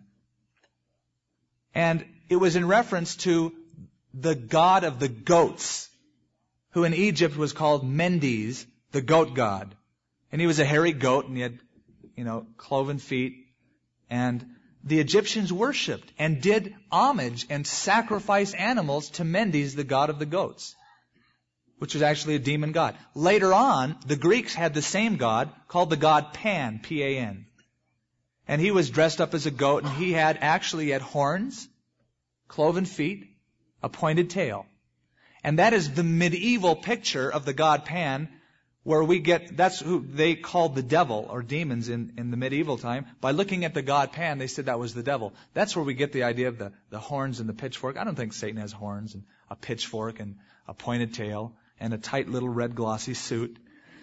And it was in reference to the god of the goats, who in Egypt was called Mendes, the goat god. And he was a hairy goat, and he had, cloven feet. And the Egyptians worshipped and did homage and sacrificed animals to Mendes, the god of the goats, which was actually a demon god. Later on, the Greeks had the same god called the god Pan, P-A-N. And he was dressed up as a goat, and he had horns, cloven feet, a pointed tail. And that is the medieval picture of the god Pan, where that's who they called the devil or demons in the medieval time. By looking at the god Pan, they said that was the devil. That's where we get the idea of the horns and the pitchfork. I don't think Satan has horns and a pitchfork and a pointed tail and a tight little red glossy suit.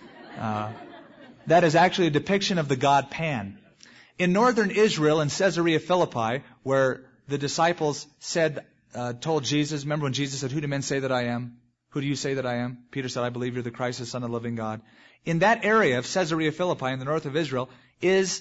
That is actually a depiction of the god Pan. In northern Israel, in Caesarea Philippi, where the disciples told Jesus, remember when Jesus said, "Who do men say that I am? Who do you say that I am?" Peter said, "I believe you're the Christ, the Son of the living God." In that area of Caesarea Philippi in the north of Israel is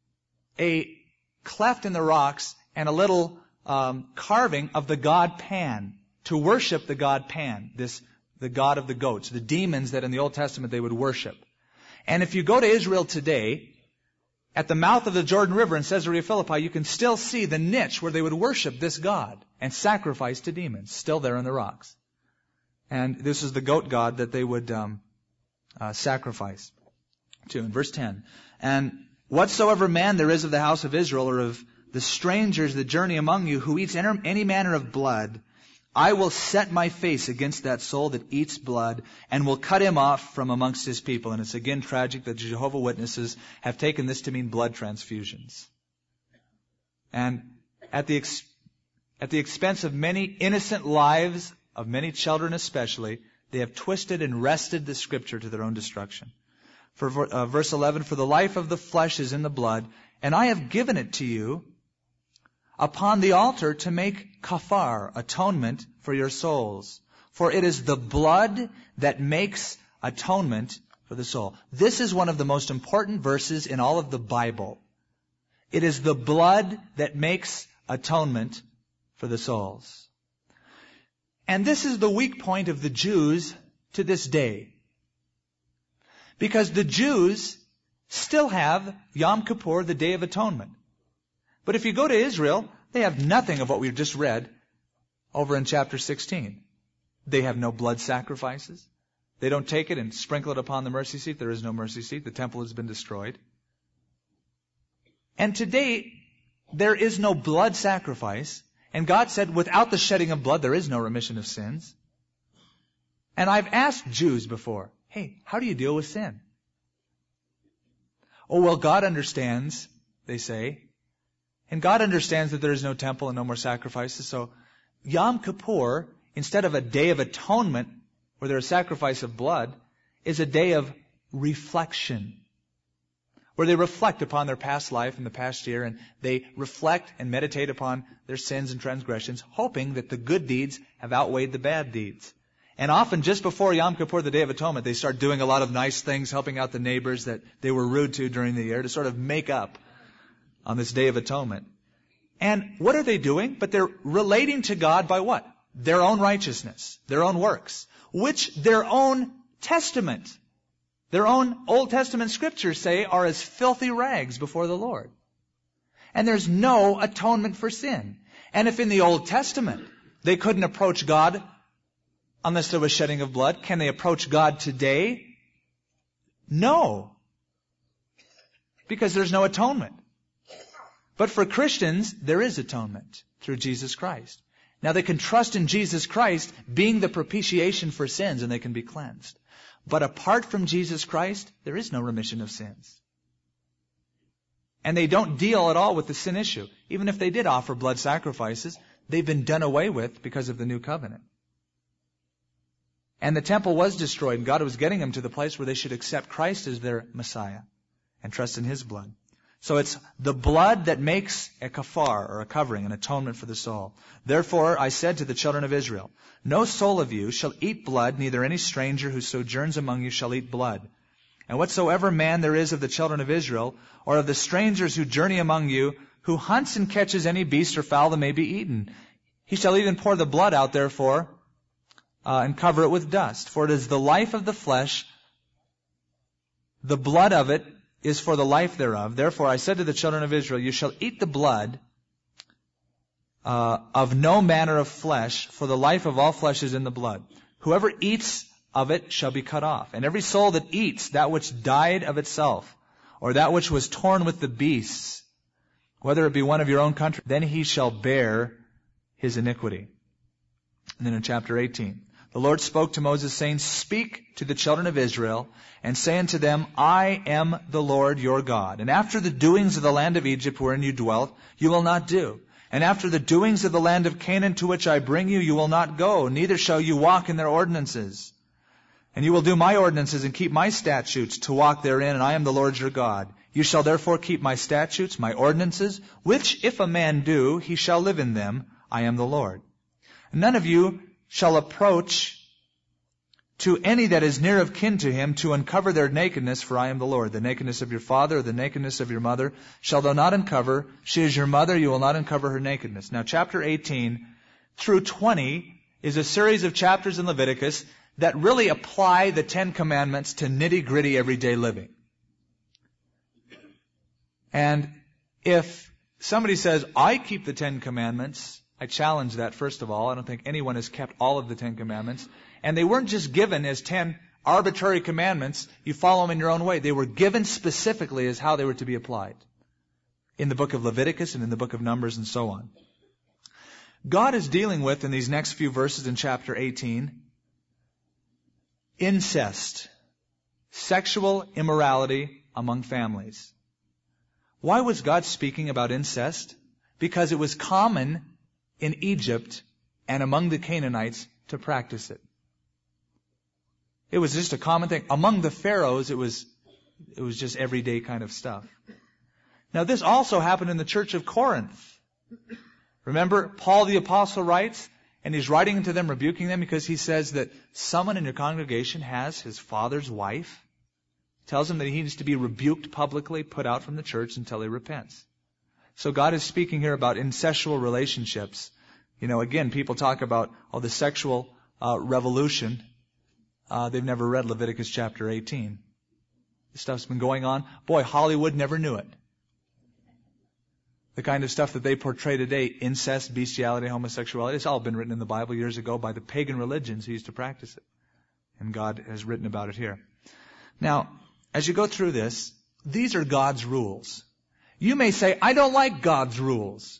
a cleft in the rocks and a little carving of the god Pan, to worship the god Pan, the god of the goats, the demons that in the Old Testament they would worship. And if you go to Israel today, at the mouth of the Jordan River in Caesarea Philippi, you can still see the niche where they would worship this god and sacrifice to demons, still there in the rocks. And this is the goat god that they would sacrifice to. In verse 10, "And whatsoever man there is of the house of Israel, or of the strangers that journey among you, who eats any manner of blood, I will set my face against that soul that eats blood, and will cut him off from amongst his people." And it's again tragic that Jehovah's Witnesses have taken this to mean blood transfusions. And at the expense of many innocent lives, of many children especially, they have twisted and wrested the Scripture to their own destruction. For verse 11, "For the life of the flesh is in the blood, and I have given it to you upon the altar to make kafar, atonement for your souls. For it is the blood that makes atonement for the soul." This is one of the most important verses in all of the Bible. It is the blood that makes atonement for the souls. And this is the weak point of the Jews to this day. Because the Jews still have Yom Kippur, the Day of Atonement. But if you go to Israel, they have nothing of what we've just read over in chapter 16. They have no blood sacrifices. They don't take it and sprinkle it upon the mercy seat. There is no mercy seat. The temple has been destroyed. And today, there is no blood sacrifice. And God said, without the shedding of blood, there is no remission of sins. And I've asked Jews before, hey, how do you deal with sin? Oh, well, God understands, they say. And God understands that there is no temple and no more sacrifices. So Yom Kippur, instead of a day of atonement where there is sacrifice of blood, is a day of reflection, where they reflect upon their past life and the past year, and they reflect and meditate upon their sins and transgressions, hoping that the good deeds have outweighed the bad deeds. And often just before Yom Kippur, the Day of Atonement, they start doing a lot of nice things, helping out the neighbors that they were rude to during the year to sort of make up on this Day of Atonement. And what are they doing? But they're relating to God by what? Their own righteousness, their own works, which their own Testament, their own Old Testament scriptures say are as filthy rags before the Lord. And there's no atonement for sin. And if in the Old Testament they couldn't approach God unless there was shedding of blood, can they approach God today? No. Because there's no atonement. But for Christians, there is atonement through Jesus Christ. Now they can trust in Jesus Christ being the propitiation for sins, and they can be cleansed. But apart from Jesus Christ, there is no remission of sins. And they don't deal at all with the sin issue. Even if they did offer blood sacrifices, they've been done away with because of the new covenant. And the temple was destroyed, and God was getting them to the place where they should accept Christ as their Messiah and trust in His blood. So it's the blood that makes a kafar, or a covering, an atonement for the soul. Therefore I said to the children of Israel, no soul of you shall eat blood, neither any stranger who sojourns among you shall eat blood. And whatsoever man there is of the children of Israel, or of the strangers who journey among you, who hunts and catches any beast or fowl that may be eaten, he shall even pour the blood out therefore, and cover it with dust. For it is the life of the flesh, the blood of it is for the life thereof. Therefore I said to the children of Israel, you shall eat the blood of no manner of flesh, for the life of all flesh is in the blood. Whoever eats of it shall be cut off. And every soul that eats that which died of itself, or that which was torn with the beasts, whether it be one of your own country, then he shall bear his iniquity. And then in chapter 18, the Lord spoke to Moses, saying, speak to the children of Israel, and say unto them, I am the Lord your God. And after the doings of the land of Egypt wherein you dwelt, you will not do. And after the doings of the land of Canaan to which I bring you, you will not go, neither shall you walk in their ordinances. And you will do my ordinances and keep my statutes to walk therein, and I am the Lord your God. You shall therefore keep my statutes, my ordinances, which if a man do, he shall live in them. I am the Lord. And none of you shall approach to any that is near of kin to him to uncover their nakedness, for I am the Lord. The nakedness of your father, or the nakedness of your mother, shall thou not uncover. She is your mother, you will not uncover her nakedness. Now chapter 18 through 20 is a series of chapters in Leviticus that really apply the Ten Commandments to nitty-gritty everyday living. And if somebody says, I keep the Ten Commandments, I challenge that, first of all. I don't think anyone has kept all of the Ten Commandments. And they weren't just given as 10 arbitrary commandments. You follow them in your own way. They were given specifically as how they were to be applied. In the book of Leviticus and in the book of Numbers and so on. God is dealing with, in these next few verses in chapter 18, incest, sexual immorality among families. Why was God speaking about incest? Because it was common in Egypt and among the Canaanites to practice it. It was just a common thing. Among the pharaohs, it was just everyday kind of stuff. Now this also happened in the church of Corinth. Remember, Paul the apostle writes, and he's writing to them, rebuking them, because he says that someone in your congregation has his father's wife. Tells him that he needs to be rebuked publicly, put out from the church until he repents. So God is speaking here about incestual relationships. You know, again, people talk about, the sexual revolution. They've never read Leviticus chapter 18. This stuff's been going on. Boy, Hollywood never knew it. The kind of stuff that they portray today, incest, bestiality, homosexuality, it's all been written in the Bible years ago by the pagan religions who used to practice it. And God has written about it here. Now, as you go through this, these are God's rules. You may say, I don't like God's rules.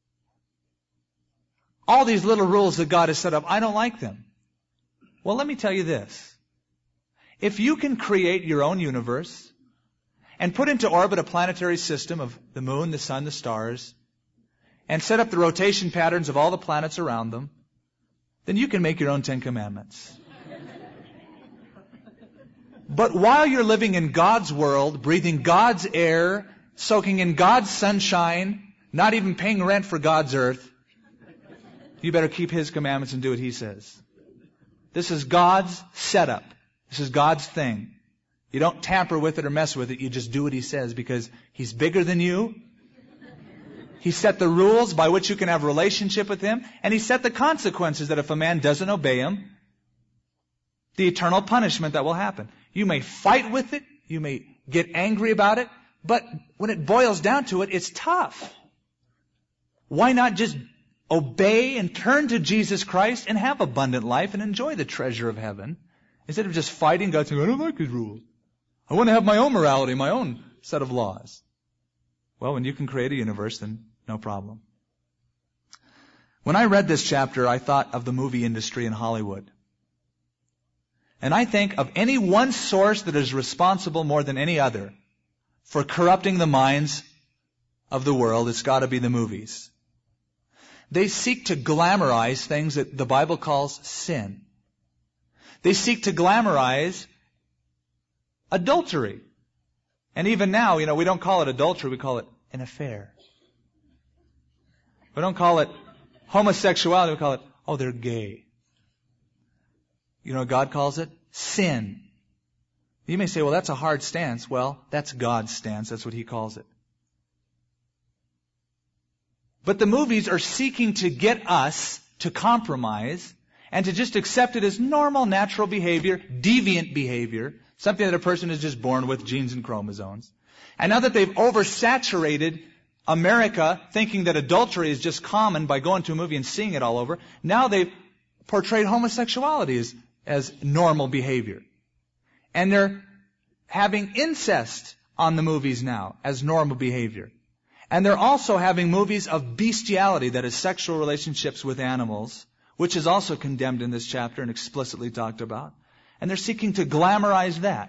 All these little rules that God has set up, I don't like them. Well, let me tell you this. If you can create your own universe and put into orbit a planetary system of the moon, the sun, the stars, and set up the rotation patterns of all the planets around them, then you can make your own 10 Commandments. But while you're living in God's world, breathing God's air, soaking in God's sunshine, not even paying rent for God's earth, you better keep His commandments and do what He says. This is God's setup. This is God's thing. You don't tamper with it or mess with it. You just do what He says because He's bigger than you. He set the rules by which you can have a relationship with Him, and He set the consequences that if a man doesn't obey Him, the eternal punishment that will happen. You may fight with it, you may get angry about it, but when it boils down to it, it's tough. Why not just obey and turn to Jesus Christ and have abundant life and enjoy the treasure of heaven, instead of just fighting God saying, I don't like His rules. I want to have my own morality, my own set of laws. Well, when you can create a universe, then no problem. When I read this chapter, I thought of the movie industry in Hollywood. And I think of any one source that is responsible more than any other for corrupting the minds of the world, it's got to be the movies. They seek to glamorize things that the Bible calls sin. They seek to glamorize adultery. And even now, we don't call it adultery, we call it an affair. We don't call it homosexuality, we call it, oh, they're gay. You know what God calls it? Sin. You may say, well, that's a hard stance. Well, that's God's stance. That's what He calls it. But the movies are seeking to get us to compromise and to just accept it as normal, natural behavior, deviant behavior, something that a person is just born with, genes and chromosomes. And now that they've oversaturated America, thinking that adultery is just common by going to a movie and seeing it all over, now they've portrayed homosexuality as normal behavior. And they're having incest on the movies now as normal behavior. And they're also having movies of bestiality, that is sexual relationships with animals, which is also condemned in this chapter and explicitly talked about. And they're seeking to glamorize that.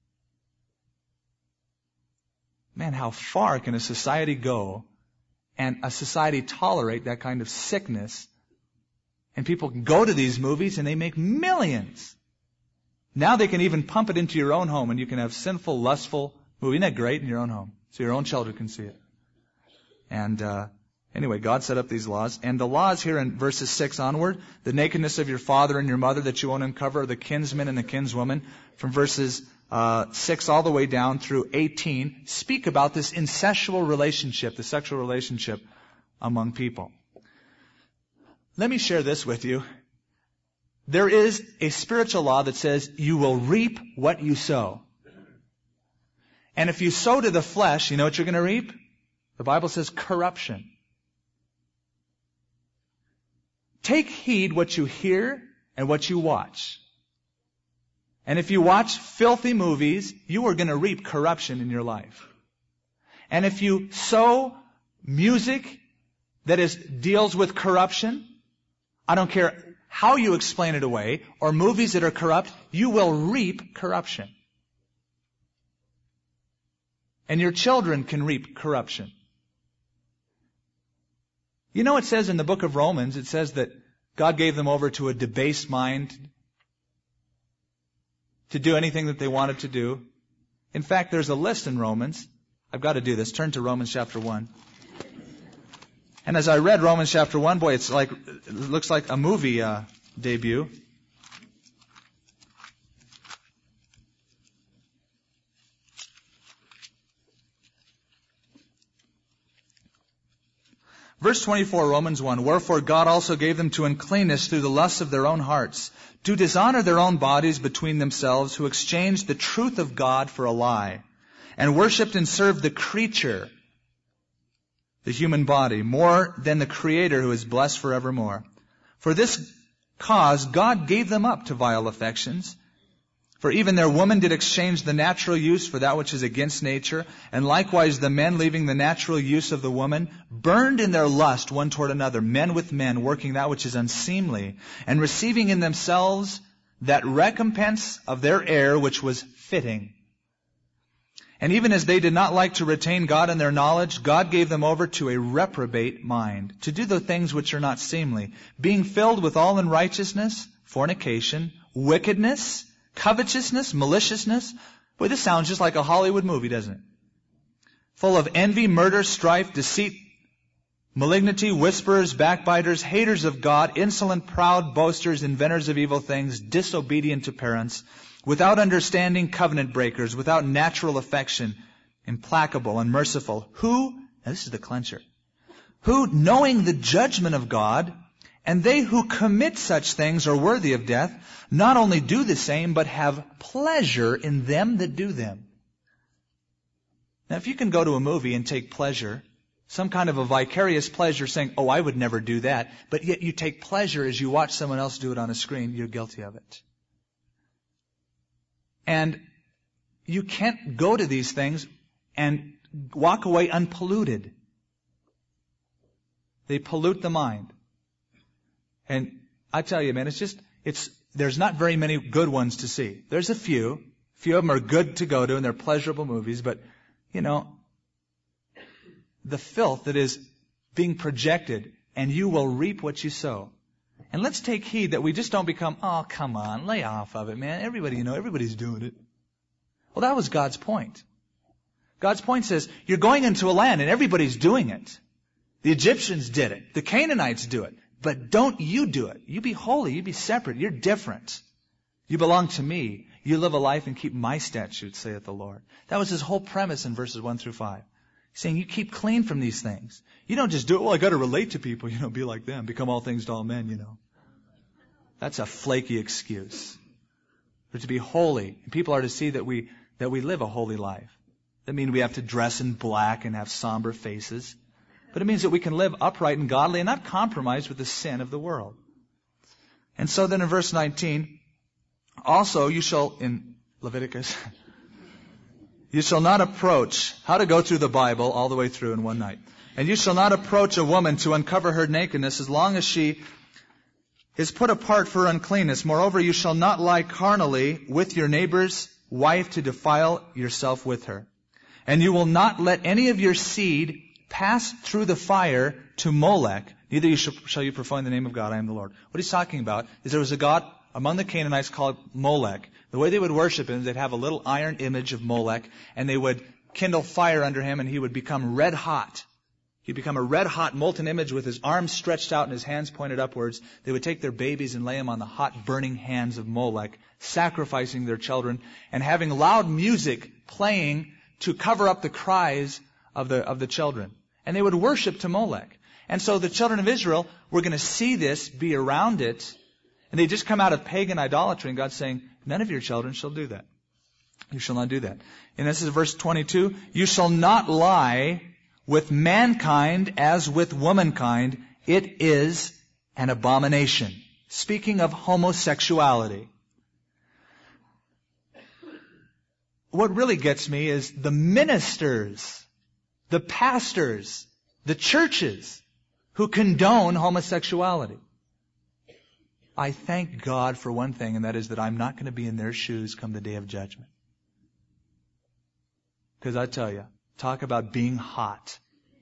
Man, how far can a society go and a society tolerate that kind of sickness? And people can go to these movies and they make millions. Now they can even pump it into your own home and you can have sinful, lustful movie. Isn't that great? In your own home. So your own children can see it. And anyway, God set up these laws. And the laws here in verses 6 onward, the nakedness of your father and your mother that you won't uncover, the kinsman and the kinswoman, from verses 6 all the way down through 18, speak about this incestual relationship, the sexual relationship among people. Let me share this with you. There is a spiritual law that says you will reap what you sow. And if you sow to the flesh, you know what you're going to reap? The Bible says corruption. Take heed what you hear and what you watch. And if you watch filthy movies, you are going to reap corruption in your life. And if you sow music that deals with corruption, I don't care how you explain it away, or movies that are corrupt, you will reap corruption. And your children can reap corruption. You know, it says in the book of Romans, it says that God gave them over to a debased mind to do anything that they wanted to do. In fact, there's a list in Romans. I've got to do this. Turn to Romans chapter 1. And as I read Romans chapter 1, boy, it looks like a movie debut. Verse 24, Romans 1, wherefore God also gave them to uncleanness through the lusts of their own hearts, to dishonor their own bodies between themselves, who exchanged the truth of God for a lie, and worshipped and served the creature, the human body, more than the Creator, who is blessed forevermore. For this cause God gave them up to vile affections. For even their woman did exchange the natural use for that which is against nature, and likewise the men, leaving the natural use of the woman, burned in their lust one toward another, men with men, working that which is unseemly, and receiving in themselves that recompense of their error which was fitting. And even as they did not like to retain God in their knowledge, God gave them over to a reprobate mind, to do the things which are not seemly, being filled with all unrighteousness, fornication, wickedness, covetousness, maliciousness. Boy, this sounds just like a Hollywood movie, doesn't it? Full of envy, murder, strife, deceit, malignity, whisperers, backbiters, haters of God, insolent, proud, boasters, inventors of evil things, disobedient to parents, without understanding, covenant breakers, without natural affection, implacable, unmerciful, who, now this is the clincher, who, knowing the judgment of God, and they who commit such things are worthy of death, not only do the same, but have pleasure in them that do them. Now, if you can go to a movie and take pleasure, some kind of a vicarious pleasure saying, oh, I would never do that, but yet you take pleasure as you watch someone else do it on a screen, you're guilty of it. And you can't go to these things and walk away unpolluted. They pollute the mind. And I tell you, man, there's not very many good ones to see. There's a few. A few of them are good to go to and they're pleasurable movies, but, the filth that is being projected, and you will reap what you sow. And let's take heed that we just don't become, oh, come on, lay off of it, man. Everybody's doing it. Well, that was God's point. God's point says, you're going into a land and everybody's doing it. The Egyptians did it. The Canaanites do it. But don't you do it. You be holy. You be separate. You're different. You belong to me. You live a life and keep my statutes, saith the Lord. That was his whole premise in verses 1 through 5. He's saying you keep clean from these things. You don't just do it, well, I got to relate to people, be like them, become all things to all men, That's a flaky excuse. We're to be holy. And people are to see that we live a holy life. That means we have to dress in black and have somber faces. But it means that we can live upright and godly and not compromise with the sin of the world. And so then in verse 19, also you shall, in Leviticus, you shall not approach, how to go through the Bible all the way through in one night. And you shall not approach a woman to uncover her nakedness as long as she is put apart for uncleanness. Moreover, you shall not lie carnally with your neighbor's wife to defile yourself with her. And you will not let any of your seed pass through the fire to Molech. Neither shall you profane the name of God. I am the Lord. What he's talking about is there was a god among the Canaanites called Molech. The way they would worship him, they'd have a little iron image of Molech, and they would kindle fire under him, and he would become red hot. He'd become a red hot molten image with his arms stretched out and his hands pointed upwards. They would take their babies and lay them on the hot burning hands of Molech, sacrificing their children, and having loud music playing to cover up the cries of the children. And they would worship to Molech. And so the children of Israel were going to see this, be around it, and they just come out of pagan idolatry, and God's saying, none of your children shall do that. You shall not do that. And this is verse 22. You shall not lie with mankind as with womankind. It is an abomination. Speaking of homosexuality. What really gets me is the ministers, the pastors, the churches who condone homosexuality. I thank God for one thing, and that is that I'm not going to be in their shoes come the day of judgment. Because I tell you, talk about being hot.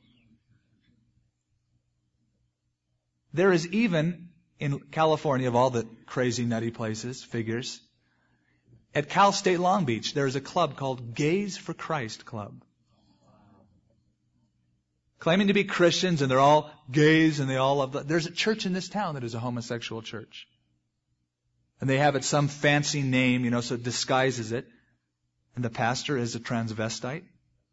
There is even, in California, of all the crazy, nutty places, figures, at Cal State Long Beach, there is a club called Gays for Christ Club. Claiming to be Christians, and they're all gays, and they all love. There's a church in this town that is a homosexual church. And they have it some fancy name, so it disguises it. And the pastor is a transvestite.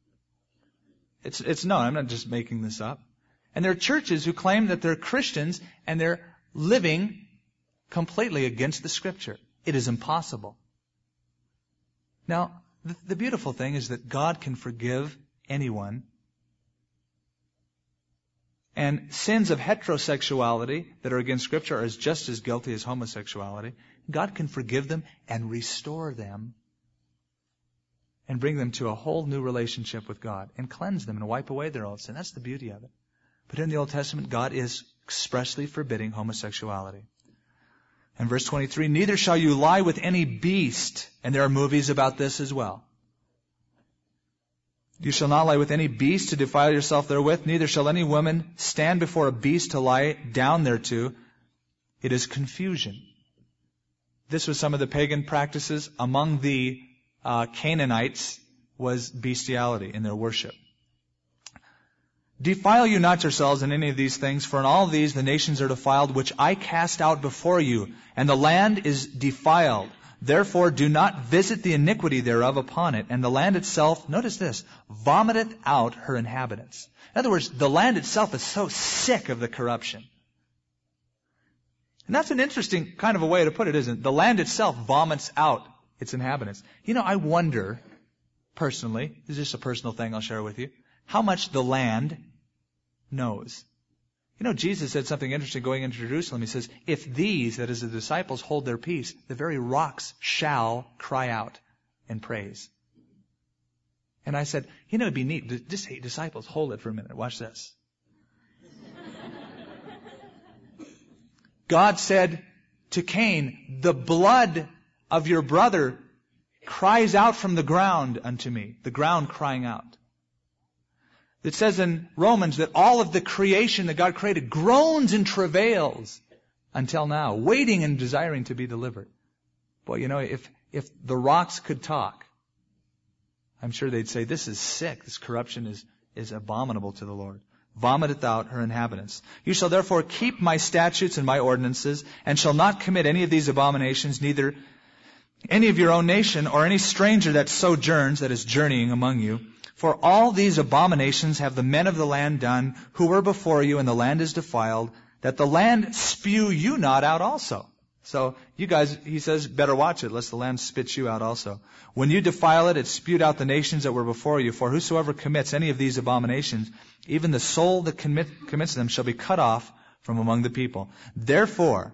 It's known. I'm not just making this up. And there are churches who claim that they're Christians, and they're living completely against the Scripture. It is impossible. Now, the beautiful thing is that God can forgive anyone. And sins of heterosexuality that are against Scripture are just as guilty as homosexuality. God can forgive them and restore them and bring them to a whole new relationship with God and cleanse them and wipe away their old sin. That's the beauty of it. But in the Old Testament, God is expressly forbidding homosexuality. And verse 23, neither shall you lie with any beast. And there are movies about this as well. You shall not lie with any beast to defile yourself therewith, neither shall any woman stand before a beast to lie down thereto. It is confusion. This was some of the pagan practices. Among the Canaanites was bestiality in their worship. Defile you not yourselves in any of these things, for in all of these the nations are defiled, which I cast out before you, and the land is defiled. Therefore do not visit the iniquity thereof upon it, and the land itself, notice this, vomiteth out her inhabitants. In other words, the land itself is so sick of the corruption. And that's an interesting kind of a way to put it, isn't it? The land itself vomits out its inhabitants. I wonder, personally, this is just a personal thing I'll share with you, how much the land knows. Jesus said something interesting going into Jerusalem. He says, if these, that is the disciples, hold their peace, the very rocks shall cry out in praise. And I said, it'd be neat. Just, hey, disciples, hold it for a minute. Watch this. God said to Cain, the blood of your brother cries out from the ground unto me. The ground crying out. It says in Romans that all of the creation that God created groans and travails until now, waiting and desiring to be delivered. Boy, if the rocks could talk, I'm sure they'd say, this is sick. This corruption is abominable to the Lord. Vomiteth out her inhabitants. You shall therefore keep my statutes and my ordinances, and shall not commit any of these abominations, neither any of your own nation, or any stranger that sojourns, that is journeying among you. For all these abominations have the men of the land done, who were before you, and the land is defiled, that the land spew you not out also. So you guys, he says, better watch it, lest the land spit you out also. When you defile it, it spewed out the nations that were before you. For whosoever commits any of these abominations, even the soul that commits them shall be cut off from among the people. Therefore,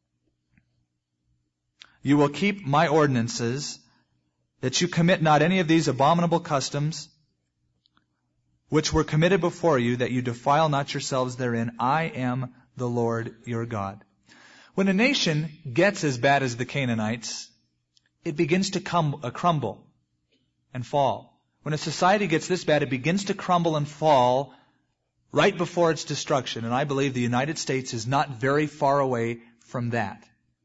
you will keep my ordinances, that you commit not any of these abominable customs, which were committed before you, that you defile not yourselves therein. I am the Lord your God. When a nation gets as bad as the Canaanites, it begins to crumble and fall. When a society gets this bad, it begins to crumble and fall right before its destruction. And I believe the United States is not very far away from that.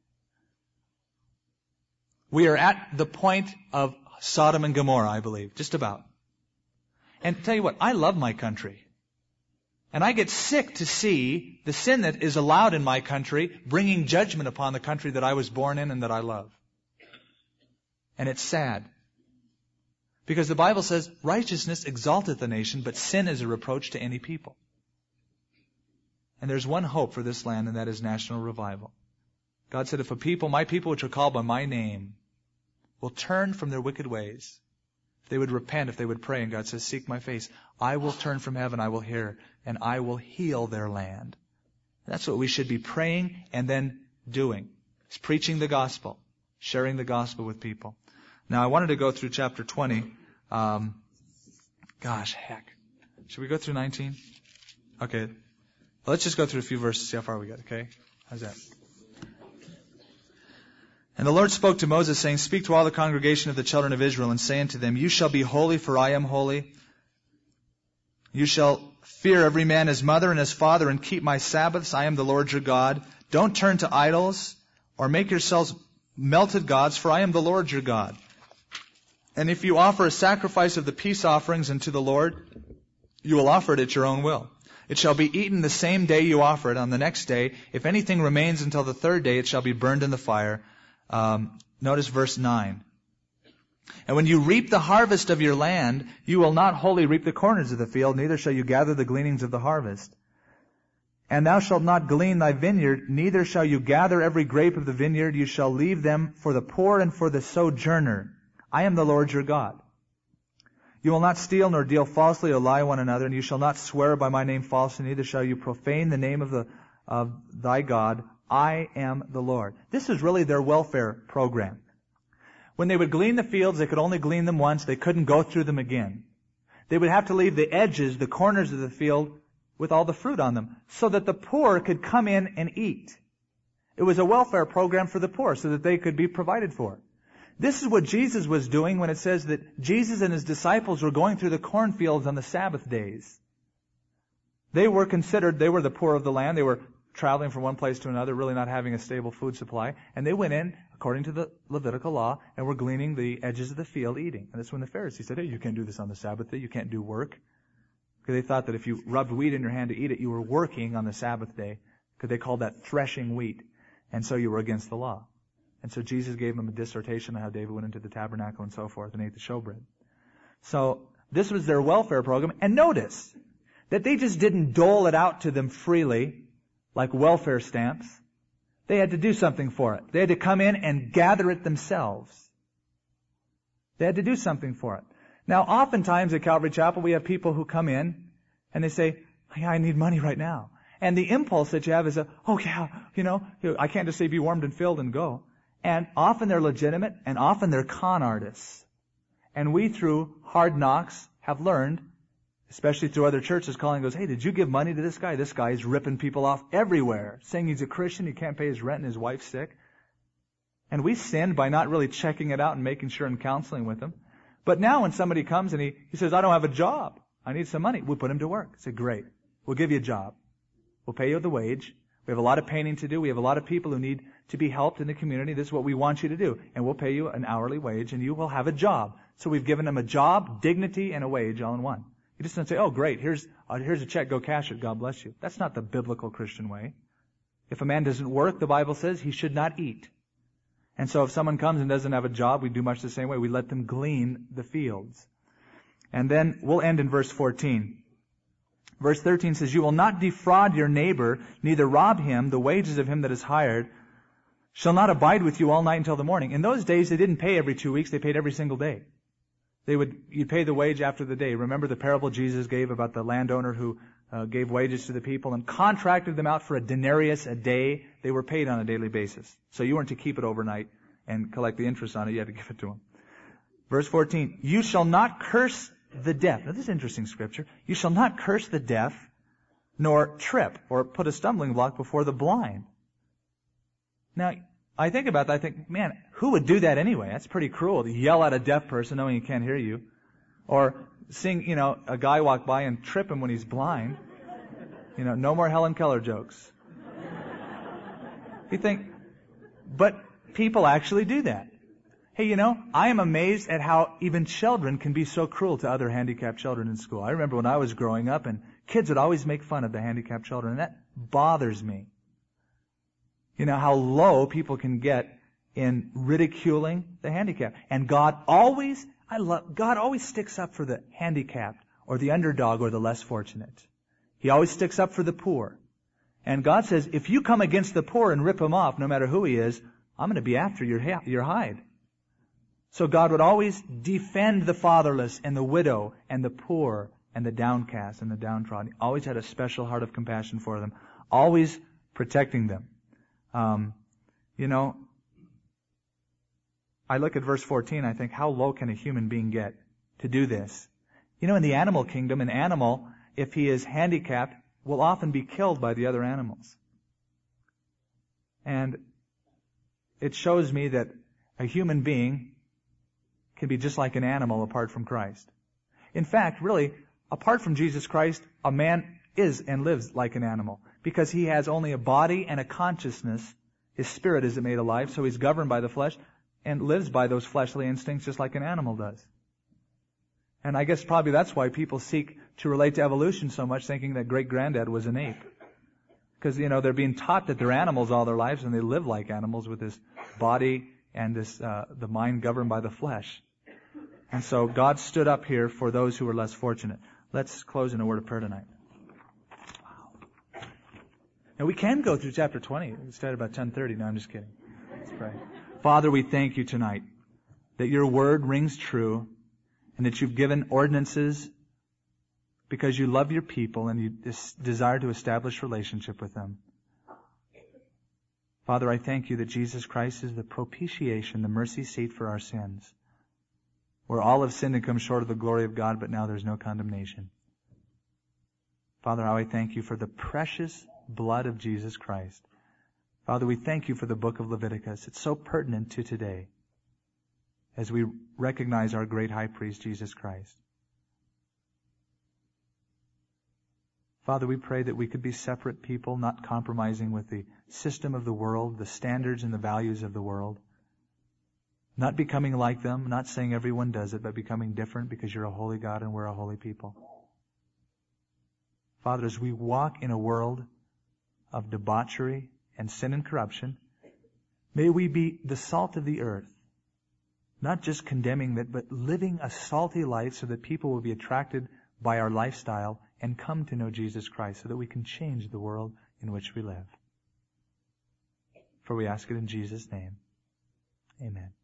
We are at the point of Sodom and Gomorrah, I believe, just about. And tell you what, I love my country. And I get sick to see the sin that is allowed in my country bringing judgment upon the country that I was born in and that I love. And it's sad. Because the Bible says, righteousness exalteth a nation, but sin is a reproach to any people. And there's one hope for this land, and that is national revival. God said, if a people, my people which are called by my name, will turn from their wicked ways, if they would repent, if they would pray, and God says, seek my face, I will turn from heaven, I will hear, and I will heal their land. That's what we should be praying and then doing. It's preaching the gospel, sharing the gospel with people. Now, I wanted to go through chapter 20. Should we go through 19? Okay. Let's just go through a few verses, see how far we get, okay? How's that? And the Lord spoke to Moses, saying, speak to all the congregation of the children of Israel, and say unto them, you shall be holy, for I am holy. You shall fear every man his mother and his father, and keep my Sabbaths. I am the Lord your God. Don't turn to idols, or make yourselves melted gods, for I am the Lord your God. And if you offer a sacrifice of the peace offerings unto the Lord, you will offer it at your own will. It shall be eaten the same day you offer it. On the next day, if anything remains until the third day, it shall be burned in the fire. Notice verse 9. And when you reap the harvest of your land, you will not wholly reap the corners of the field, neither shall you gather the gleanings of the harvest. And thou shalt not glean thy vineyard, neither shall you gather every grape of the vineyard. You shall leave them for the poor and for the sojourner. I am the Lord your God. You will not steal nor deal falsely or lie one another, and you shall not swear by my name falsely, neither shall you profane the name of thy God. I am the Lord. This is really their welfare program. When they would glean the fields, they could only glean them once. They couldn't go through them again. They would have to leave the edges, the corners of the field, with all the fruit on them, so that the poor could come in and eat. It was a welfare program for the poor, so that they could be provided for. This is what Jesus was doing when it says that Jesus and his disciples were going through the cornfields on the Sabbath days. They were the poor of the land. They were traveling from one place to another, really not having a stable food supply. And they went in, according to the Levitical law, and were gleaning the edges of the field eating. And that's when the Pharisees said, hey, you can't do this on the Sabbath day. You can't do work. Because they thought that if you rubbed wheat in your hand to eat it, you were working on the Sabbath day. Because they called that threshing wheat. And so you were against the law. And so Jesus gave them a dissertation on how David went into the tabernacle and so forth and ate the showbread. So this was their welfare program. And notice that they just didn't dole it out to them freely like welfare stamps. They had to do something for it. They had to come in and gather it themselves. They had to do something for it. Now, oftentimes at Calvary Chapel, we have people who come in and they say, yeah, I need money right now. And the impulse that you have is, oh yeah, I can't just say be warmed and filled and go. And often they're legitimate, and often they're con artists. And we, through hard knocks, have learned, especially through other churches, calling goes, hey, did you give money to this guy? This guy is ripping people off everywhere, saying he's a Christian, he can't pay his rent, and his wife's sick. And we sinned by not really checking it out and making sure and counseling with him. But now when somebody comes and he says, I don't have a job, I need some money, we put him to work. Say, great, we'll give you a job. We'll pay you the wage. We have a lot of painting to do. We have a lot of people who need to be helped in the community. This is what we want you to do. And we'll pay you an hourly wage, and you will have a job. So we've given them a job, dignity, and a wage all in one. You just don't say, oh, great, here's a check, go cash it, God bless you. That's not the biblical Christian way. If a man doesn't work, the Bible says he should not eat. And so if someone comes and doesn't have a job, we do much the same way. We let them glean the fields. And then we'll end in verse 14. Verse 13 says, you will not defraud your neighbor, neither rob him. The wages of him that is hired shall not abide with you all night until the morning. In those days, they didn't pay every 2 weeks. They paid every single day. You'd pay the wage after the day. Remember the parable Jesus gave about the landowner who gave wages to the people and contracted them out for a denarius a day. They were paid on a daily basis. So you weren't to keep it overnight and collect the interest on it. You had to give it to them. Verse 14, you shall not curse the deaf. Now this is interesting scripture. You shall not curse the deaf, nor trip, or put a stumbling block before the blind. Now, I think about that, I think, man, who would do that anyway? That's pretty cruel to yell at a deaf person knowing he can't hear you. Or sing, a guy walk by and trip him when he's blind. No more Helen Keller jokes. You think, but people actually do that. Hey, I am amazed at how even children can be so cruel to other handicapped children in school. I remember when I was growing up and kids would always make fun of the handicapped children, and that bothers me. How low people can get in ridiculing the handicapped. And God always sticks up for the handicapped or the underdog or the less fortunate. He always sticks up for the poor. And God says, if you come against the poor and rip him off, no matter who he is, I'm going to be after your hide. So God would always defend the fatherless and the widow and the poor and the downcast and the downtrodden. He always had a special heart of compassion for them, always protecting them. I look at verse 14, I think, how low can a human being get to do this? In the animal kingdom, an animal, if he is handicapped, will often be killed by the other animals. And it shows me that a human being can be just like an animal apart from Christ. In fact, really, apart from Jesus Christ, a man is and lives like an animal because he has only a body and a consciousness. His spirit isn't made alive, so he's governed by the flesh and lives by those fleshly instincts just like an animal does. And I guess probably that's why people seek to relate to evolution so much, thinking that great-granddad was an ape. Because, they're being taught that they're animals all their lives and they live like animals with this body and this the mind governed by the flesh. And so God stood up here for those who were less fortunate. Let's close in a word of prayer tonight. Wow. Now we can go through chapter 20. We started about 10:30. No, I'm just kidding. Let's pray. Father, we thank you tonight that your word rings true and that you've given ordinances because you love your people and you desire to establish relationship with them. Father, I thank you that Jesus Christ is the propitiation, the mercy seat for our sins, where all have sinned and come short of the glory of God, but now there's no condemnation. Father, how I thank you for the precious blood of Jesus Christ. Father, we thank you for the book of Leviticus. It's so pertinent to today as we recognize our great high priest, Jesus Christ. Father, we pray that we could be separate people, not compromising with the system of the world, the standards and the values of the world. Not becoming like them, not saying everyone does it, but becoming different because you're a holy God and we're a holy people. Father, as we walk in a world of debauchery and sin and corruption, may we be the salt of the earth. Not just condemning it, but living a salty life so that people will be attracted by our lifestyle and come to know Jesus Christ so that we can change the world in which we live. For we ask it in Jesus' name. Amen.